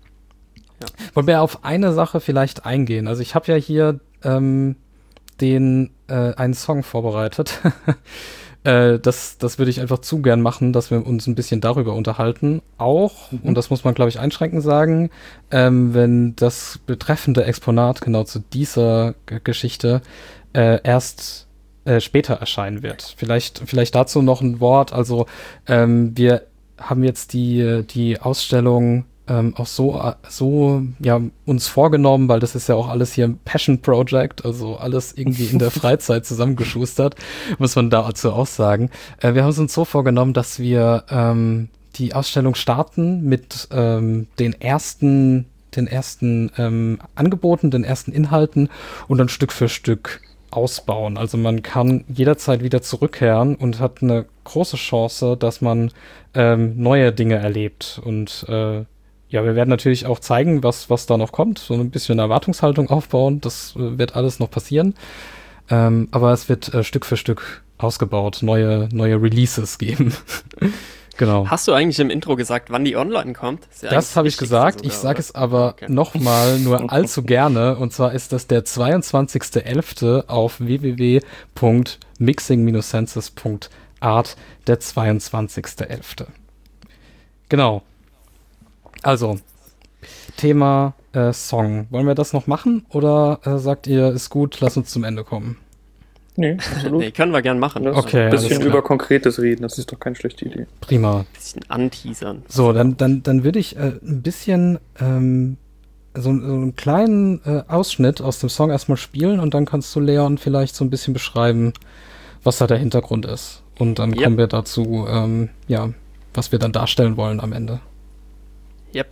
Ja. Wollen wir auf eine Sache vielleicht eingehen? Also ich habe ja hier ähm, den äh, einen Song vorbereitet. äh, das, das würde ich einfach zu gern machen, dass wir uns ein bisschen darüber unterhalten. Auch, mhm. und das muss man, glaube ich, einschränkend sagen, ähm, wenn das betreffende Exponat genau zu dieser G- Geschichte äh, erst Äh, später erscheinen wird. Vielleicht, vielleicht dazu noch ein Wort. Also ähm, wir haben jetzt die, die Ausstellung ähm, auch so, so ja, uns vorgenommen, weil das ist ja auch alles hier ein Passion Project, also alles irgendwie in der Freizeit zusammengeschustert, muss man dazu auch sagen. Äh, wir haben es uns so vorgenommen, dass wir ähm, die Ausstellung starten mit ähm, den ersten, den ersten ähm, Angeboten, den ersten Inhalten und dann Stück für Stück ausbauen. Also man kann jederzeit wieder zurückkehren und hat eine große Chance, dass man ähm, neue Dinge erlebt. Und äh, ja, wir werden natürlich auch zeigen, was, was da noch kommt, so ein bisschen eine Erwartungshaltung aufbauen. Das äh, wird alles noch passieren. Ähm, aber es wird äh, Stück für Stück ausgebaut, neue, neue Releases geben. Genau. Hast du eigentlich im Intro gesagt, wann die online kommt? Das, ja das habe ich gesagt. Sogar, ich sage es aber okay. nochmal nur allzu gerne. Und zwar ist das der zweiundzwanzigster elfte auf w w w punkt mixing dash senses punkt art, der zweiundzwanzigster elfte Genau. Also, Thema äh, Song. Wollen wir das noch machen? Oder äh, sagt ihr, ist gut, lass uns zum Ende kommen? Nee, absolut. Nee, können wir gern machen. Okay, ein bisschen über Konkretes reden, das ist doch keine schlechte Idee. Prima. Ein bisschen anteasern. So, dann, dann, dann würde ich äh, ein bisschen ähm, so, so einen kleinen äh, Ausschnitt aus dem Song erstmal spielen und dann kannst du, Leon, vielleicht so ein bisschen beschreiben, was da der Hintergrund ist. Und dann yep. kommen wir dazu, ähm, ja, was wir dann darstellen wollen am Ende. Yep.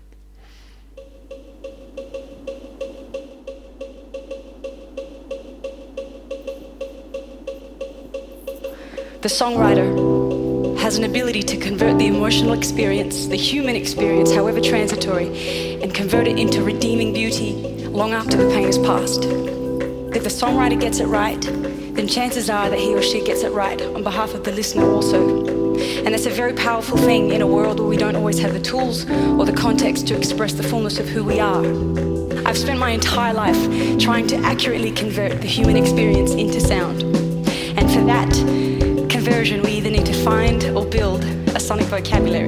The songwriter has an ability to convert the emotional experience, the human experience, however transitory, and convert it into redeeming beauty long after the pain is past. If the songwriter gets it right, then chances are that he or she gets it right on behalf of the listener also. And that's a very powerful thing in a world where we don't always have the tools or the context to express the fullness of who we are. I've spent my entire life trying to accurately convert the human experience into sound. And for that conversion, we either need to find or build a sonic vocabulary.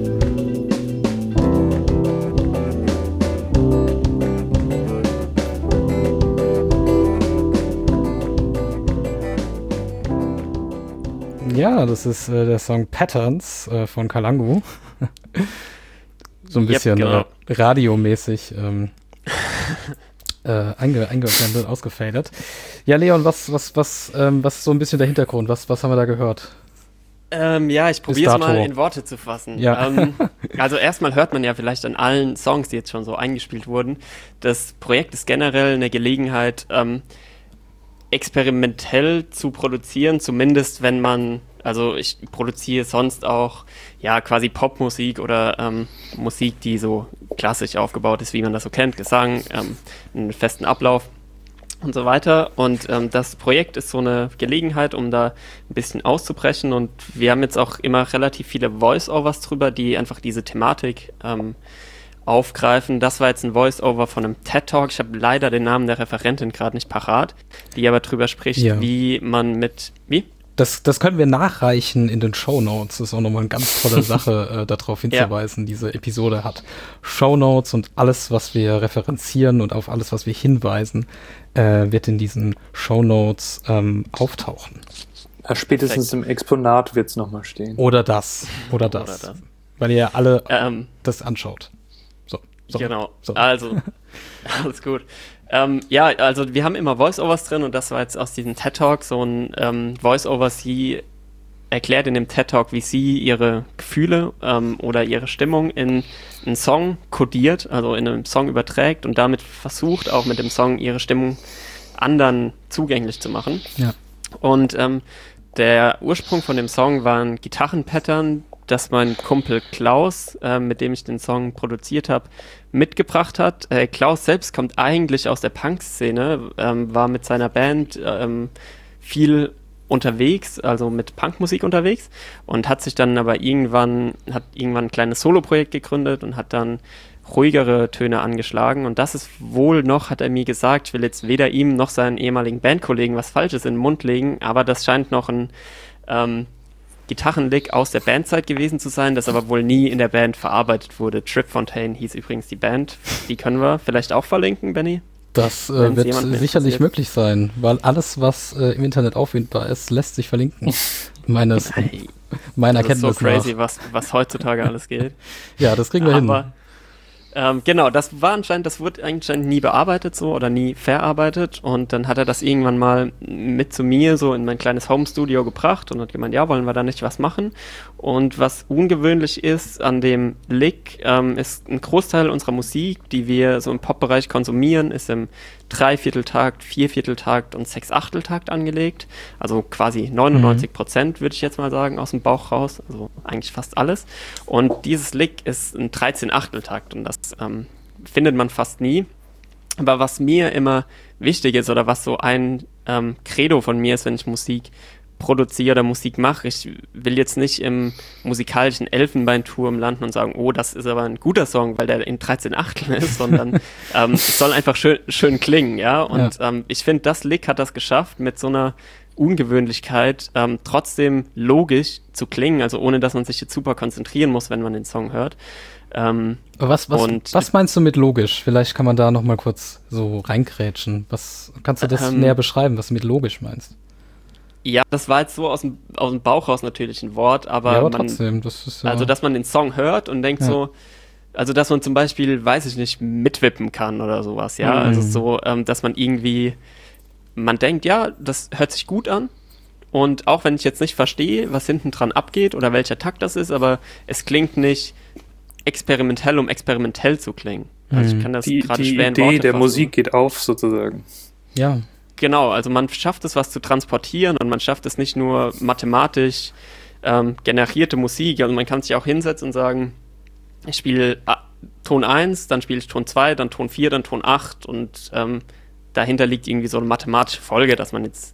Ja, das ist äh, der Song Patterns äh, von Kalangu. So ein bisschen yep, genau. äh, radiomäßig ähm, äh, einge eingeblendet, ausgefadet. Ja, Leon, was, was, was, ähm, was ist so ein bisschen der Hintergrund? Was, was haben wir da gehört? Ähm, ja, ich probiere es mal in Worte zu fassen. Ja. Ähm, also erstmal hört man ja vielleicht an allen Songs, die jetzt schon so eingespielt wurden, das Projekt ist generell eine Gelegenheit, ähm, experimentell zu produzieren, zumindest wenn man, also ich produziere sonst auch ja quasi Popmusik oder ähm, Musik, die so klassisch aufgebaut ist, wie man das so kennt, Gesang, ähm, einen festen Ablauf und so weiter. Und ähm, das Projekt ist so eine Gelegenheit, um da ein bisschen auszubrechen, und wir haben jetzt auch immer relativ viele Voice-Overs drüber, die einfach diese Thematik ähm, aufgreifen. Das war jetzt ein Voice-Over von einem TED-Talk. Ich habe leider den Namen der Referentin gerade nicht parat, die aber drüber spricht, ja. wie man mit... Wie? Das, das können wir nachreichen in den Shownotes. Das ist auch nochmal eine ganz tolle Sache, äh, darauf hinzuweisen. Ja. Diese Episode hat Shownotes, und alles, was wir referenzieren und auf alles, was wir hinweisen, äh, wird in diesen Shownotes ähm, auftauchen. Ja, spätestens im Exponat wird es nochmal stehen. Oder das. Oder das. Oder das. Weil ihr alle ähm, das anschaut. So, so, genau, so. Also, alles gut. Ähm, ja, also wir haben immer Voice-Overs drin, und das war jetzt aus diesem TED-Talk so ein ähm, Voice-Over. Sie erklärt in dem TED-Talk, wie sie ihre Gefühle ähm, oder ihre Stimmung in einen Song kodiert, also in einem Song überträgt, und damit versucht auch mit dem Song ihre Stimmung anderen zugänglich zu machen. Ja. Und ähm, der Ursprung von dem Song war ein Gitarrenpattern, das mein Kumpel Klaus, äh, mit dem ich den Song produziert habe, mitgebracht hat. Äh, Klaus selbst kommt eigentlich aus der Punk-Szene, ähm, war mit seiner Band ähm, viel unterwegs, also mit Punkmusik unterwegs, und hat sich dann aber irgendwann, hat irgendwann ein kleines Soloprojekt gegründet und hat dann ruhigere Töne angeschlagen, und das ist wohl noch, hat er mir gesagt, ich will jetzt weder ihm noch seinen ehemaligen Bandkollegen was Falsches in den Mund legen, aber das scheint noch ein ähm, Gitarrenlick aus der Bandzeit gewesen zu sein, das aber wohl nie in der Band verarbeitet wurde. Trip Fontaine hieß übrigens die Band. Die können wir vielleicht auch verlinken, Benny? Das äh, wird sicherlich möglich sein, weil alles, was äh, im Internet auffindbar ist, lässt sich verlinken. Meines, hey, meiner Kenntnis nach. Das ist so crazy, was, was heutzutage alles geht. Ja, das kriegen wir aber, hin. Ähm, genau, das war anscheinend, das wurde anscheinend nie bearbeitet so oder nie verarbeitet, und dann hat er das irgendwann mal mit zu mir so in mein kleines Home-Studio gebracht und hat gemeint, ja, wollen wir da nicht was machen? Und was ungewöhnlich ist an dem Lick, ähm, ist ein Großteil unserer Musik, die wir so im Pop-Bereich konsumieren, ist im Dreivierteltakt, Viervierteltakt und Sechsachteltakt angelegt, also quasi neunundneunzig Prozent, würde ich jetzt mal sagen, aus dem Bauch raus, also eigentlich fast alles. Und dieses Lick ist ein Dreizehnachteltakt, und das ähm, findet man fast nie. Aber was mir immer wichtig ist, oder was so ein ähm, Credo von mir ist, wenn ich Musik produziere oder Musik mache, ich will jetzt nicht im musikalischen Elfenbeinturm landen und sagen, oh, das ist aber ein guter Song, weil der in dreizehn Achteln ist, sondern ähm, es soll einfach schön, schön klingen, ja, und ja. Ähm, ich finde, das Lick hat das geschafft, mit so einer Ungewöhnlichkeit ähm, trotzdem logisch zu klingen, also ohne, dass man sich jetzt super konzentrieren muss, wenn man den Song hört. Ähm, was, was, und, was meinst du mit logisch? Vielleicht kann man da noch mal kurz so reingrätschen. Was, kannst du das ähm, näher beschreiben, was du mit logisch meinst? Ja, das war jetzt so aus dem, aus dem Bauch raus natürlich ein Wort, aber, ja, aber man, trotzdem, das ist ja, also dass man den Song hört und denkt ja. so, also dass man zum Beispiel, weiß ich nicht, mitwippen kann oder sowas, ja, mhm. also so, ähm, dass man irgendwie, man denkt, ja, das hört sich gut an, und auch wenn ich jetzt nicht verstehe, was hinten dran abgeht oder welcher Takt das ist, aber es klingt nicht experimentell, um experimentell zu klingen. Also ich kann das gerade schwer in Worte fassen. Die Idee der Musik geht auf, sozusagen. Ja. Genau, also man schafft es, was zu transportieren, und man schafft es nicht nur mathematisch ähm, generierte Musik, also man kann sich auch hinsetzen und sagen, ich spiele äh, Ton eins, dann spiele ich Ton zwei, dann Ton vier, dann Ton acht, und ähm, dahinter liegt irgendwie so eine mathematische Folge, dass man jetzt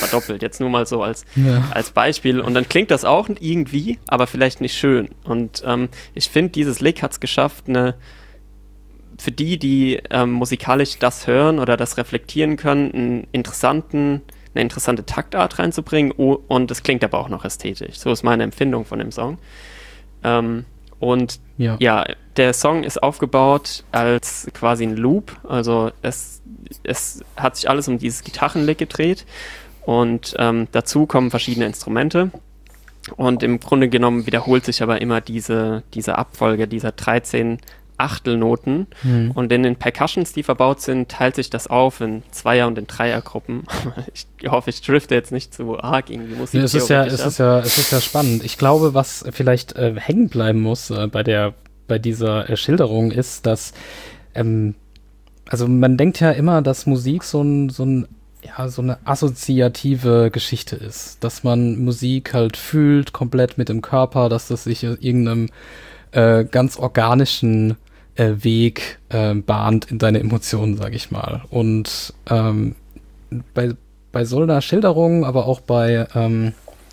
verdoppelt. Jetzt nur mal so als, Ja. als Beispiel. Und dann klingt das auch irgendwie, aber vielleicht nicht schön. Und ähm, ich finde, dieses Lick hat es geschafft, eine für die, die ähm, musikalisch das hören oder das reflektieren können, einen interessanten, eine interessante Taktart reinzubringen. Oh, und es klingt aber auch noch ästhetisch. So ist meine Empfindung von dem Song. Ähm, und Ja. ja, der Song ist aufgebaut als quasi ein Loop. Also es, es hat sich alles um dieses Gitarrenlick gedreht. Und ähm, dazu kommen verschiedene Instrumente. Und im Grunde genommen wiederholt sich aber immer diese, diese Abfolge dieser dreizehn Achtelnoten. Mhm. Und in den Percussions, die verbaut sind, teilt sich das auf in Zweier- und in Dreiergruppen. Ich hoffe, ich drifte jetzt nicht zu arg irgendwie Musik. Ja, es ist ja, es ist ja, es ist ja spannend. Ich glaube, was vielleicht äh, hängen bleiben muss äh, bei der, bei dieser äh, Schilderung ist, dass, ähm, also man denkt ja immer, dass Musik so ein, so ein, ja, so eine assoziative Geschichte ist, dass man Musik halt fühlt, komplett mit dem Körper, dass das sich in irgendeinem äh, ganz organischen äh, Weg äh, bahnt in deine Emotionen, sag ich mal. Und ähm, bei bei so einer Schilderung, aber auch bei, ähm,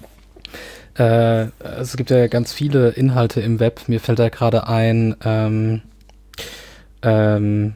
äh, es gibt ja ganz viele Inhalte im Web. Mir fällt da gerade ein, ähm, ähm,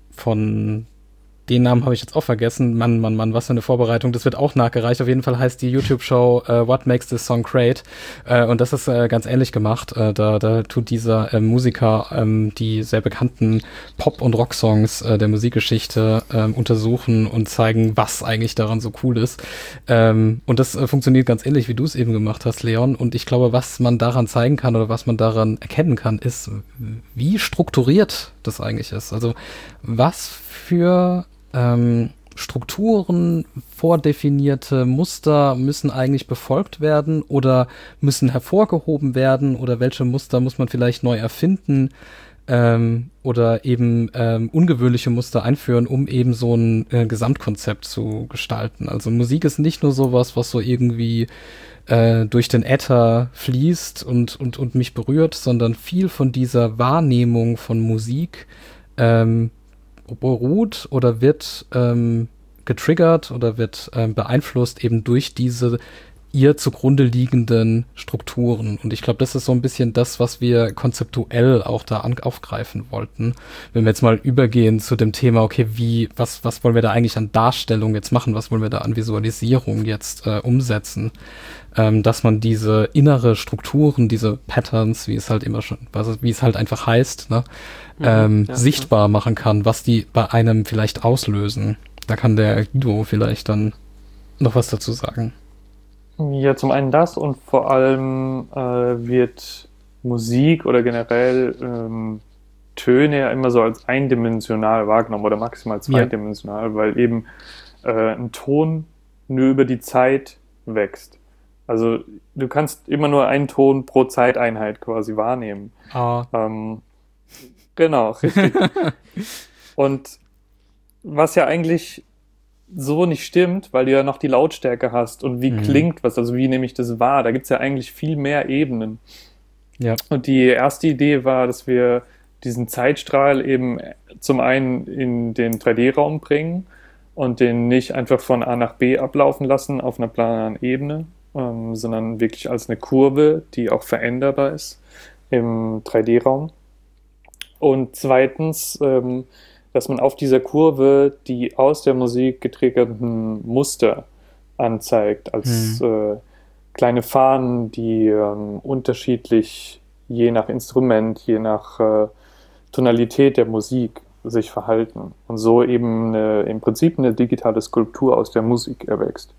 von den Namen habe ich jetzt auch vergessen. Mann, Mann, Mann, was für eine Vorbereitung. Das wird auch nachgereicht. Auf jeden Fall heißt die YouTube-Show uh, What Makes This Song Great? Uh, und das ist uh, ganz ähnlich gemacht. Uh, da, da tut dieser uh, Musiker um, die sehr bekannten Pop- und Rock-Songs uh, der Musikgeschichte um, untersuchen und zeigen, was eigentlich daran so cool ist. Um, und das uh, funktioniert ganz ähnlich, wie du es eben gemacht hast, Leon. Und ich glaube, was man daran zeigen kann oder was man daran erkennen kann, ist, wie strukturiert das eigentlich ist. Also was für Ähm, Strukturen, vordefinierte Muster müssen eigentlich befolgt werden oder müssen hervorgehoben werden oder welche Muster muss man vielleicht neu erfinden ähm, oder eben ähm, ungewöhnliche Muster einführen, um eben so ein äh, Gesamtkonzept zu gestalten. Also Musik ist nicht nur sowas, was so irgendwie äh, durch den Äther fließt und, und, und mich berührt, sondern viel von dieser Wahrnehmung von Musik ähm, beruht oder wird ähm, getriggert oder wird ähm, beeinflusst eben durch diese ihr zugrunde liegenden Strukturen. Und ich glaube, das ist so ein bisschen das, was wir konzeptuell auch da an, aufgreifen wollten. Wenn wir jetzt mal übergehen zu dem Thema, okay, wie, was, was wollen wir da eigentlich an Darstellung jetzt machen? Was wollen wir da an Visualisierung jetzt äh, umsetzen? Ähm, dass man diese innere Strukturen, diese Patterns, wie es halt immer schon, was, wie es halt einfach heißt, ne, Mhm, ähm, ja, sichtbar ja. machen kann, was die bei einem vielleicht auslösen. Da kann der Guido vielleicht dann noch was dazu sagen. Ja, zum einen das und vor allem äh, wird Musik oder generell ähm, Töne ja immer so als eindimensional wahrgenommen oder maximal zweidimensional, ja. weil eben äh, ein Ton nur über die Zeit wächst. Also du kannst immer nur einen Ton pro Zeiteinheit quasi wahrnehmen. Ah. Ähm, genau, richtig. Und was ja eigentlich so nicht stimmt, weil du ja noch die Lautstärke hast und wie mhm. klingt was, also wie nehme ich das wahr, da gibt es ja eigentlich viel mehr Ebenen. Ja. Und die erste Idee war, dass wir diesen Zeitstrahl eben zum einen in den drei D-Raum bringen und den nicht einfach von A nach B ablaufen lassen auf einer planaren Ebene, ähm, sondern wirklich als eine Kurve, die auch veränderbar ist im drei D-Raum. Und zweitens, ähm, dass man auf dieser Kurve die aus der Musik getriggerten Muster anzeigt, als hm. äh, kleine Fahnen, die ähm, unterschiedlich je nach Instrument, je nach äh, Tonalität der Musik sich verhalten und so eben eine, im Prinzip eine digitale Skulptur aus der Musik erwächst.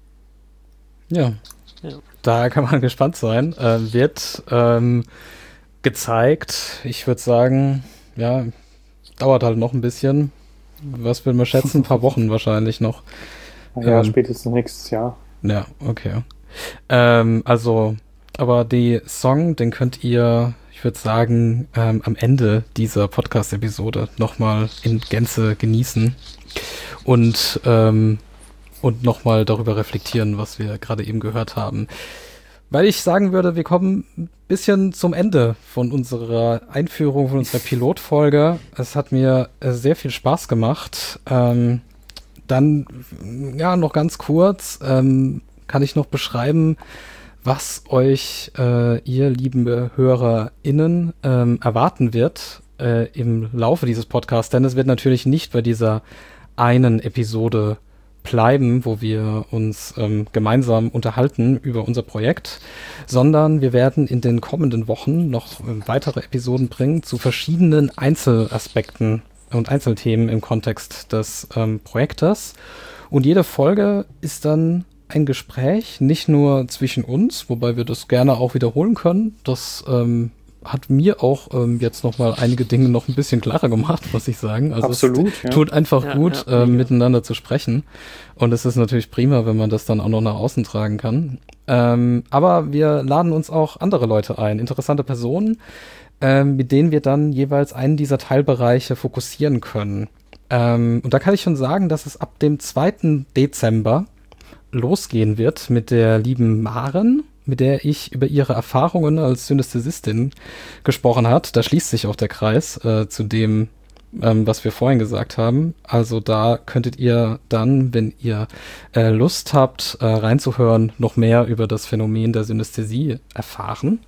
Ja, ja. Da kann man gespannt sein. Äh, wird ähm, gezeigt, ich würde sagen, ja, dauert halt noch ein bisschen. Was will man schätzen? Ein paar Wochen wahrscheinlich noch. Ja, ähm, spätestens nächstes Jahr. Ja, okay. Ähm, also, aber die Song, den könnt ihr, ich würde sagen, ähm, am Ende dieser Podcast-Episode nochmal in Gänze genießen und, ähm, und nochmal darüber reflektieren, was wir gerade eben gehört haben. Weil ich sagen würde, wir kommen ein bisschen zum Ende von unserer Einführung, von unserer Pilotfolge. Es hat mir sehr viel Spaß gemacht, ähm, dann, ja, noch ganz kurz, ähm, kann ich noch beschreiben, was euch, äh, ihr lieben HörerInnen, ähm, erwarten wird äh, im Laufe dieses Podcasts. Denn es wird natürlich nicht bei dieser einen Episode bleiben, wo wir uns ähm, gemeinsam unterhalten über unser Projekt, sondern wir werden in den kommenden Wochen noch äh, weitere Episoden bringen zu verschiedenen Einzelaspekten und Einzelthemen im Kontext des ähm, Projektes. Und jede Folge ist dann ein Gespräch, nicht nur zwischen uns, wobei wir das gerne auch wiederholen können. Das ähm, hat mir auch ähm, jetzt nochmal einige Dinge noch ein bisschen klarer gemacht, muss ich sagen. Also Absolut, es ja. tut einfach Ja, gut, ja, äh, miteinander zu sprechen. Und es ist natürlich prima, wenn man das dann auch noch nach außen tragen kann. Ähm, aber wir laden uns auch andere Leute ein, interessante Personen, ähm, mit denen wir dann jeweils einen dieser Teilbereiche fokussieren können. Ähm, und da kann ich schon sagen, dass es ab dem zweiten Dezember losgehen wird mit der lieben Maren, mit der ich über ihre Erfahrungen als Synästhesistin gesprochen hat. Da schließt sich auch der Kreis äh, zu dem, ähm, was wir vorhin gesagt haben. Also da könntet ihr dann, wenn ihr äh, Lust habt, äh, reinzuhören, noch mehr über das Phänomen der Synästhesie erfahren.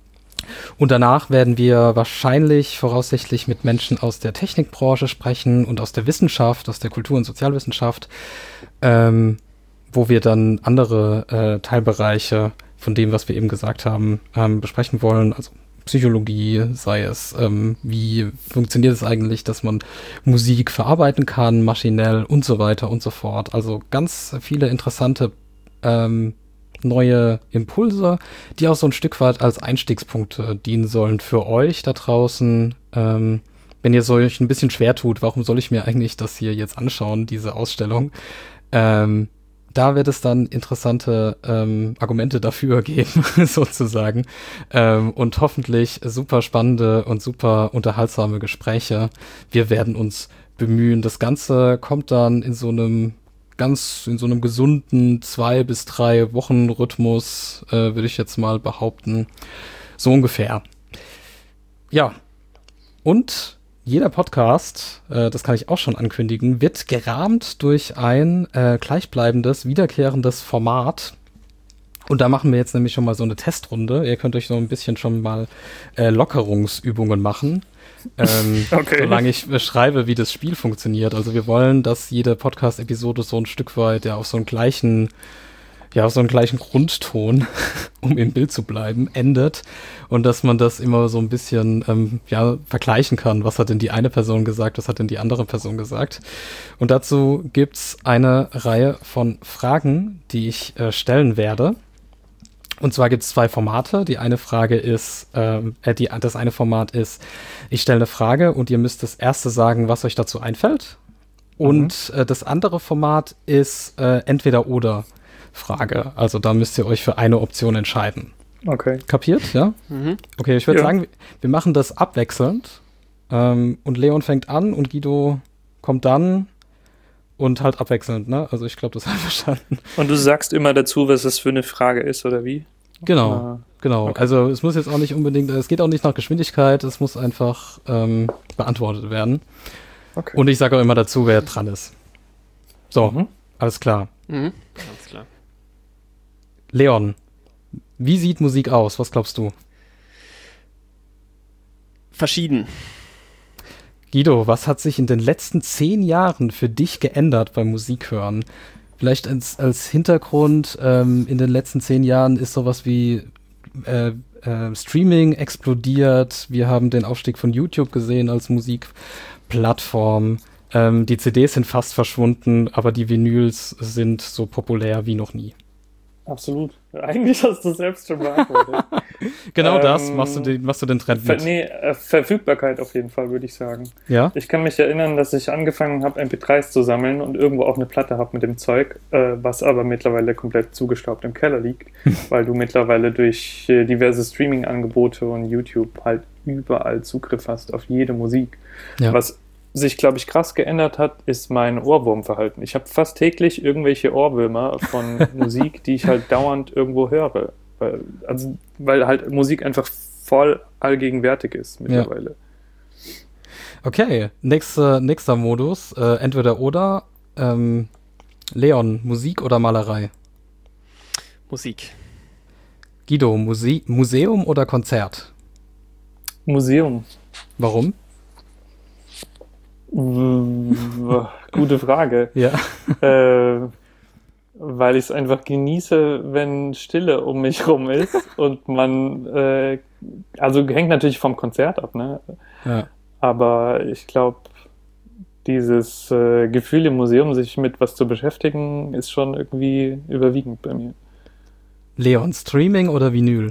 Und danach werden wir wahrscheinlich voraussichtlich mit Menschen aus der Technikbranche sprechen und aus der Wissenschaft, aus der Kultur- und Sozialwissenschaft, ähm, wo wir dann andere äh, Teilbereiche von dem, was wir eben gesagt haben, ähm, besprechen wollen. Also Psychologie, sei es, ähm, wie funktioniert es eigentlich, dass man Musik verarbeiten kann, maschinell und so weiter und so fort. Also ganz viele interessante ähm, neue Impulse, die auch so ein Stück weit als Einstiegspunkte dienen sollen für euch da draußen. Ähm, wenn ihr es euch ein bisschen schwer tut, warum soll ich mir eigentlich das hier jetzt anschauen, diese Ausstellung? Ähm, Da wird es dann interessante ähm, Argumente dafür geben, sozusagen. Ähm, und hoffentlich super spannende und super unterhaltsame Gespräche. Wir werden uns bemühen. Das Ganze kommt dann in so einem ganz, in so einem gesunden zwei bis drei Wochen Rhythmus, äh, würde ich jetzt mal behaupten. So ungefähr. Ja. Und jeder Podcast, äh, das kann ich auch schon ankündigen, wird gerahmt durch ein äh, gleichbleibendes, wiederkehrendes Format. Und da machen wir jetzt nämlich schon mal so eine Testrunde. Ihr könnt euch so ein bisschen schon mal äh, Lockerungsübungen machen, ähm, Okay. solange ich beschreibe, wie das Spiel funktioniert. Also wir wollen, dass jede Podcast-Episode so ein Stück weit ja auf so einen gleichen ja, auf so einen gleichen Grundton, um im Bild zu bleiben, endet und dass man das immer so ein bisschen ähm, ja, vergleichen kann. Was hat denn die eine Person gesagt, was hat denn die andere Person gesagt? Und dazu gibt's eine Reihe von Fragen, die ich äh, stellen werde. Und zwar gibt's zwei Formate. Die eine Frage ist, ähm, äh, die, das eine Format ist, ich stelle eine Frage und ihr müsst das erste sagen, was euch dazu einfällt. Und mhm. äh, das andere Format ist äh, entweder oder Frage. Also da müsst ihr euch für eine Option entscheiden. Okay. Kapiert, ja? Mhm. Okay, ich würde Ja. sagen, wir machen das abwechselnd. Ähm, und Leon fängt an und Guido kommt dann und halt abwechselnd, ne? Also ich glaube, das haben wir verstanden. Und du sagst immer dazu, was das für eine Frage ist, oder wie? Genau, Ah, genau. okay. Also es muss jetzt auch nicht unbedingt, es geht auch nicht nach Geschwindigkeit, es muss einfach ähm, beantwortet werden. Okay. Und ich sage auch immer dazu, wer dran ist. So, Mhm. alles klar. Mhm. Ganz klar. Leon, wie sieht Musik aus? Was glaubst du? Verschieden. Guido, was hat sich in den letzten zehn Jahren für dich geändert beim Musikhören? Vielleicht als, als Hintergrund, ähm, in den letzten zehn Jahren ist sowas wie äh, äh, Streaming explodiert. Wir haben den Aufstieg von YouTube gesehen als Musikplattform. Ähm, die C Ds sind fast verschwunden, aber die Vinyls sind so populär wie noch nie. Absolut. Eigentlich hast du es selbst schon beantwortet. Genau Ähm, das, machst du den, machst du den Trend Ver mit. nee, äh, Verfügbarkeit auf jeden Fall, würde ich sagen. Ja? Ich kann mich erinnern, dass ich angefangen habe, M P dreis zu sammeln und irgendwo auch eine Platte habe mit dem Zeug, äh, was aber mittlerweile komplett zugestaubt im Keller liegt, weil du mittlerweile durch äh, diverse Streaming-Angebote und YouTube halt überall Zugriff hast auf jede Musik. Ja. Was sich, glaube ich, krass geändert hat, ist mein Ohrwurmverhalten. Ich habe fast täglich irgendwelche Ohrwürmer von Musik, die ich halt dauernd irgendwo höre. Weil, also, weil halt Musik einfach voll allgegenwärtig ist mittlerweile. Okay, nächster, nächster Modus, äh, entweder oder. Ähm, Leon, Musik oder Malerei? Musik. Guido, Muse- Museum oder Konzert? Museum. Warum? W- Gute Frage. Ja. Äh, weil ich es einfach genieße, wenn Stille um mich rum ist und man, äh, also hängt natürlich vom Konzert ab, ne? Ja. Aber ich glaube, dieses äh, Gefühl im Museum, sich mit was zu beschäftigen, ist schon irgendwie überwiegend bei mir. Leon, Streaming oder Vinyl?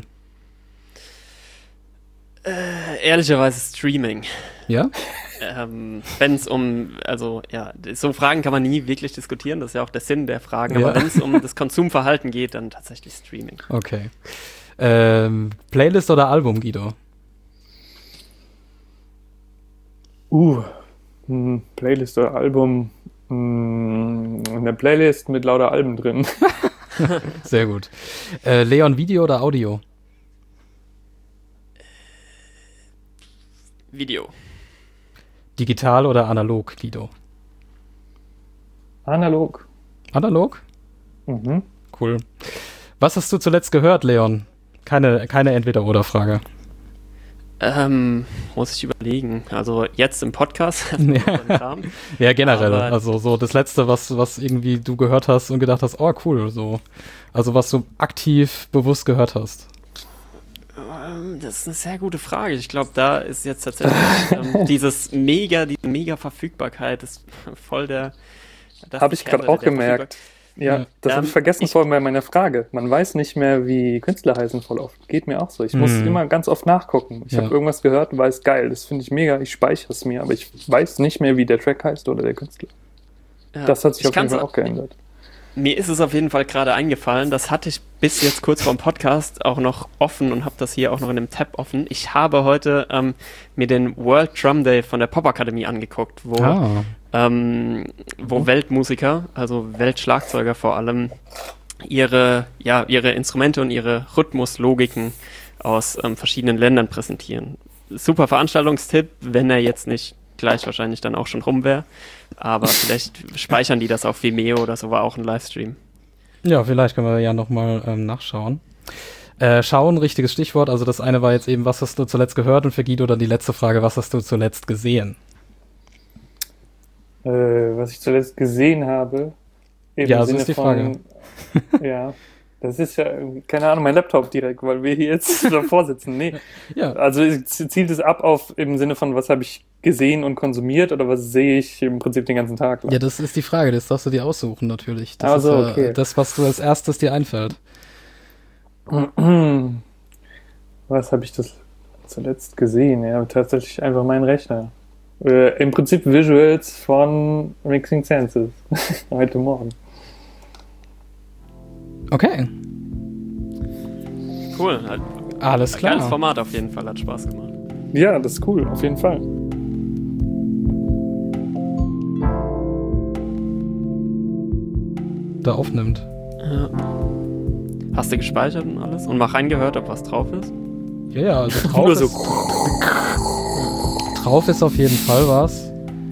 Äh, ehrlicherweise Streaming. Ja? Ähm, wenn es um, also ja, so Fragen kann man nie wirklich diskutieren, das ist ja auch der Sinn der Fragen, Ja. aber wenn es um das Konsumverhalten geht, dann tatsächlich Streaming. Okay. Ähm, Playlist oder Album, Guido? Uh, hm, Playlist oder Album. Hm, eine Playlist mit lauter Alben drin. Sehr gut. Äh, Leon, Video oder Audio? Video. Digital oder analog, Guido? Analog. Analog? Mhm. Cool. Was hast du zuletzt gehört, Leon? Keine, keine Entweder-oder-Frage. Ähm, muss ich überlegen. Also jetzt im Podcast. Ja. Ja, generell. Aber- Also so das Letzte, was, was irgendwie du gehört hast und gedacht hast, oh cool, so. Also was du aktiv bewusst gehört hast. Ähm, Das ist eine sehr gute Frage. Ich glaube, da ist jetzt tatsächlich ähm, dieses mega, diese mega Verfügbarkeit ist voll der. das Habe ist ich gerade der- auch der gemerkt. Ja, Ja. das Ähm, habe ich vergessen ich- vorhin bei meiner Frage. Man weiß nicht mehr, wie Künstler heißen voll oft. Geht mir auch so. Ich muss Mhm. immer ganz oft nachgucken. Ich Ja. habe irgendwas gehört und weiß, geil, das finde ich mega, ich speichere es mir, aber ich weiß nicht mehr, wie der Track heißt oder der Künstler. Ja, Das hat sich ich auf jeden kann's- Fall auch geändert. Mir ist es auf jeden Fall gerade eingefallen, das hatte ich bis jetzt kurz vor dem Podcast auch noch offen und habe das hier auch noch in dem Tab offen. Ich habe heute ähm, mir den World Drum Day von der Popakademie angeguckt, wo, Ah. ähm, wo Weltmusiker, also Weltschlagzeuger vor allem, ihre, ja, ihre Instrumente und ihre Rhythmuslogiken aus ähm, verschiedenen Ländern präsentieren. Super Veranstaltungstipp, wenn er jetzt nicht gleich wahrscheinlich dann auch schon rum wäre. Aber vielleicht speichern die das auf Vimeo oder so, war auch ein Livestream. Ja, vielleicht können wir ja nochmal ähm, nachschauen. Äh, schauen, richtiges Stichwort. Also das eine war jetzt eben, was hast du zuletzt gehört? Und für Guido dann die letzte Frage, was hast du zuletzt gesehen? Äh, was ich zuletzt gesehen habe. Im Ja, so ist die Frage. Ja, das ist ja, irgendwie- keine Ahnung, mein Laptop direkt, weil wir hier jetzt davor sitzen. Nee. Ja, Also es zielt es ab auf im Sinne von, was habe ich gesehen und konsumiert oder was sehe ich im Prinzip den ganzen Tag lang? ja, das ist die Frage, das darfst du dir aussuchen natürlich. Das Ach so, ist ja okay. das, was du als erstes dir einfällt. Was habe ich das zuletzt gesehen? Ja, tatsächlich einfach mein Rechner. Äh, Im Prinzip Visuals von Mixing Senses. Heute Morgen. Okay, Cool. Hat, alles Geiles klar. Format auf jeden Fall, hat Spaß gemacht. Ja, das ist cool, auf jeden Fall. Da aufnimmt. Ja. Hast du gespeichert und alles? Und mal reingehört, ob was drauf ist? Ja, ja, also drauf, Nur so. ist, drauf ist auf jeden Fall was.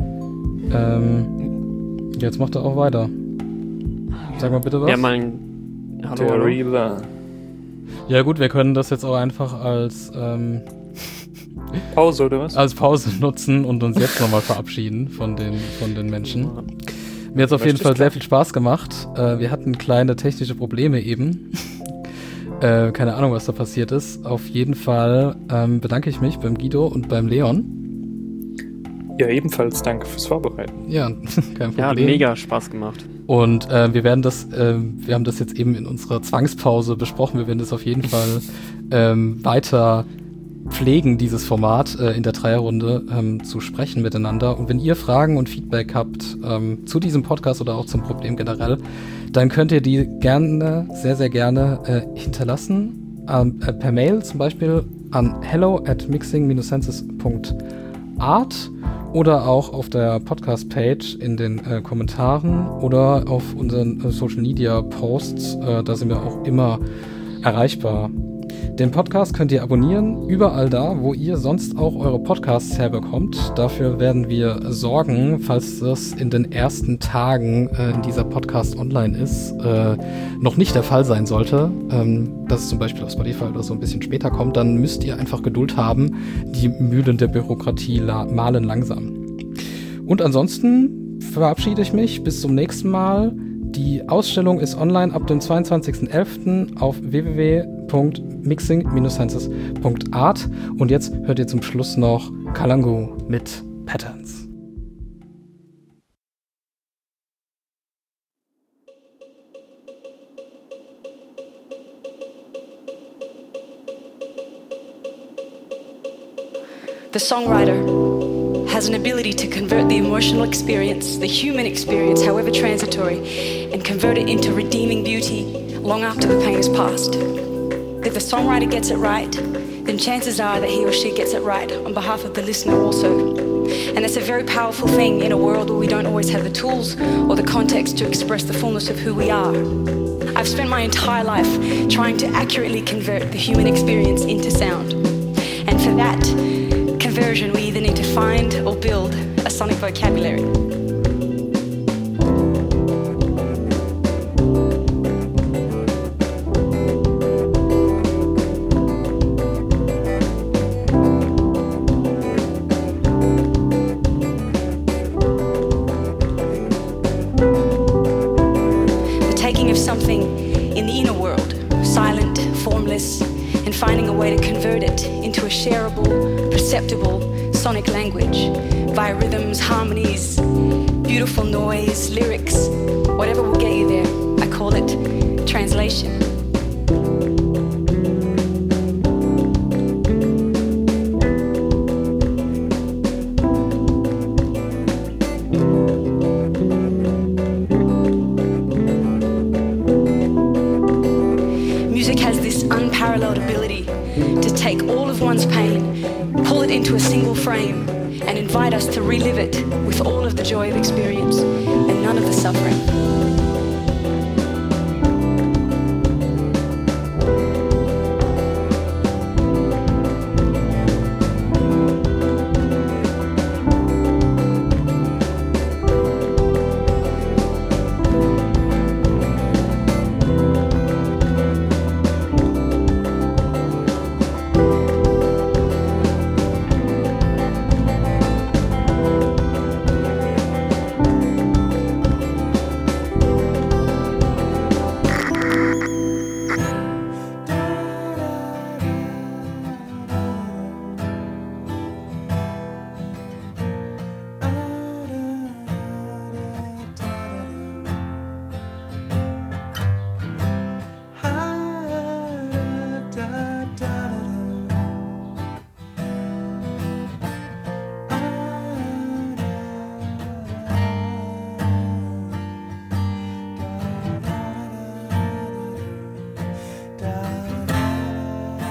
Ähm, jetzt macht er auch weiter. Sag mal bitte was. Ja, mal ein. Hallo, Der hallo. Reaver. Ja gut, wir können das jetzt auch einfach als, ähm, Pause oder was? als Pause nutzen und uns jetzt nochmal verabschieden von den, von den Menschen. Mir hat es auf jeden Möchtest Fall du? sehr viel Spaß gemacht. Äh, wir hatten kleine technische Probleme eben. äh, keine Ahnung, was da passiert ist. Auf jeden Fall ähm, bedanke ich mich beim Guido und beim Leon. Ja, ebenfalls danke fürs Vorbereiten. Ja, kein Problem. Ja, hat mega Spaß gemacht. Und äh, wir werden das, äh, wir haben das jetzt eben in unserer Zwangspause besprochen. Wir werden das auf jeden Fall ähm, weiter pflegen, dieses Format äh, in der Dreierrunde ähm, zu sprechen miteinander. Und wenn ihr Fragen und Feedback habt ähm, zu diesem Podcast oder auch zum Problem generell, dann könnt ihr die gerne, sehr, sehr gerne äh, hinterlassen. Ähm, äh, per Mail zum Beispiel an hello at mixing senses punkt art oder auch auf der Podcast-Page in den äh, Kommentaren oder auf unseren äh, Social-Media-Posts. Äh, da sind wir auch immer erreichbar. Den Podcast könnt ihr abonnieren, überall da, wo ihr sonst auch eure Podcasts herbekommt. Dafür werden wir sorgen, falls das in den ersten Tagen, äh, in dieser Podcast online ist, äh, noch nicht der Fall sein sollte, ähm, dass es zum Beispiel auf Spotify oder so ein bisschen später kommt, dann müsst ihr einfach Geduld haben. Die Mühlen der Bürokratie la- mahlen langsam. Und ansonsten verabschiede ich mich. Bis zum nächsten Mal. Die Ausstellung ist online ab dem zweiundzwanzigsten elften auf w w w punkt mixing dash senses punkt art. Und jetzt hört ihr zum Schluss noch Kalangu mit Patterns. The songwriter has an ability to convert the emotional experience, the human experience, however transitory, and convert it into redeeming beauty long after the pain is past. If the songwriter gets it right, then chances are that he or she gets it right on behalf of the listener also. And that's a very powerful thing in a world where we don't always have the tools or the context to express the fullness of who we are. I've spent my entire life trying to accurately convert the human experience into sound. And for that conversion, we either need to find or build a sonic vocabulary. The taking of something in the inner world, silent, formless, and finding a way to convert it into a shareable, perceptible sonic language via rhythms, harmonies, beautiful noise, lyrics, whatever will get you there. I call it translation. Music has this unparalleled ability to take all of one's pain, pull it into a single frame, and invite us to relive it with all of the joy of experience and none of the suffering.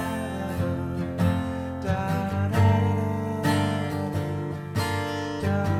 Da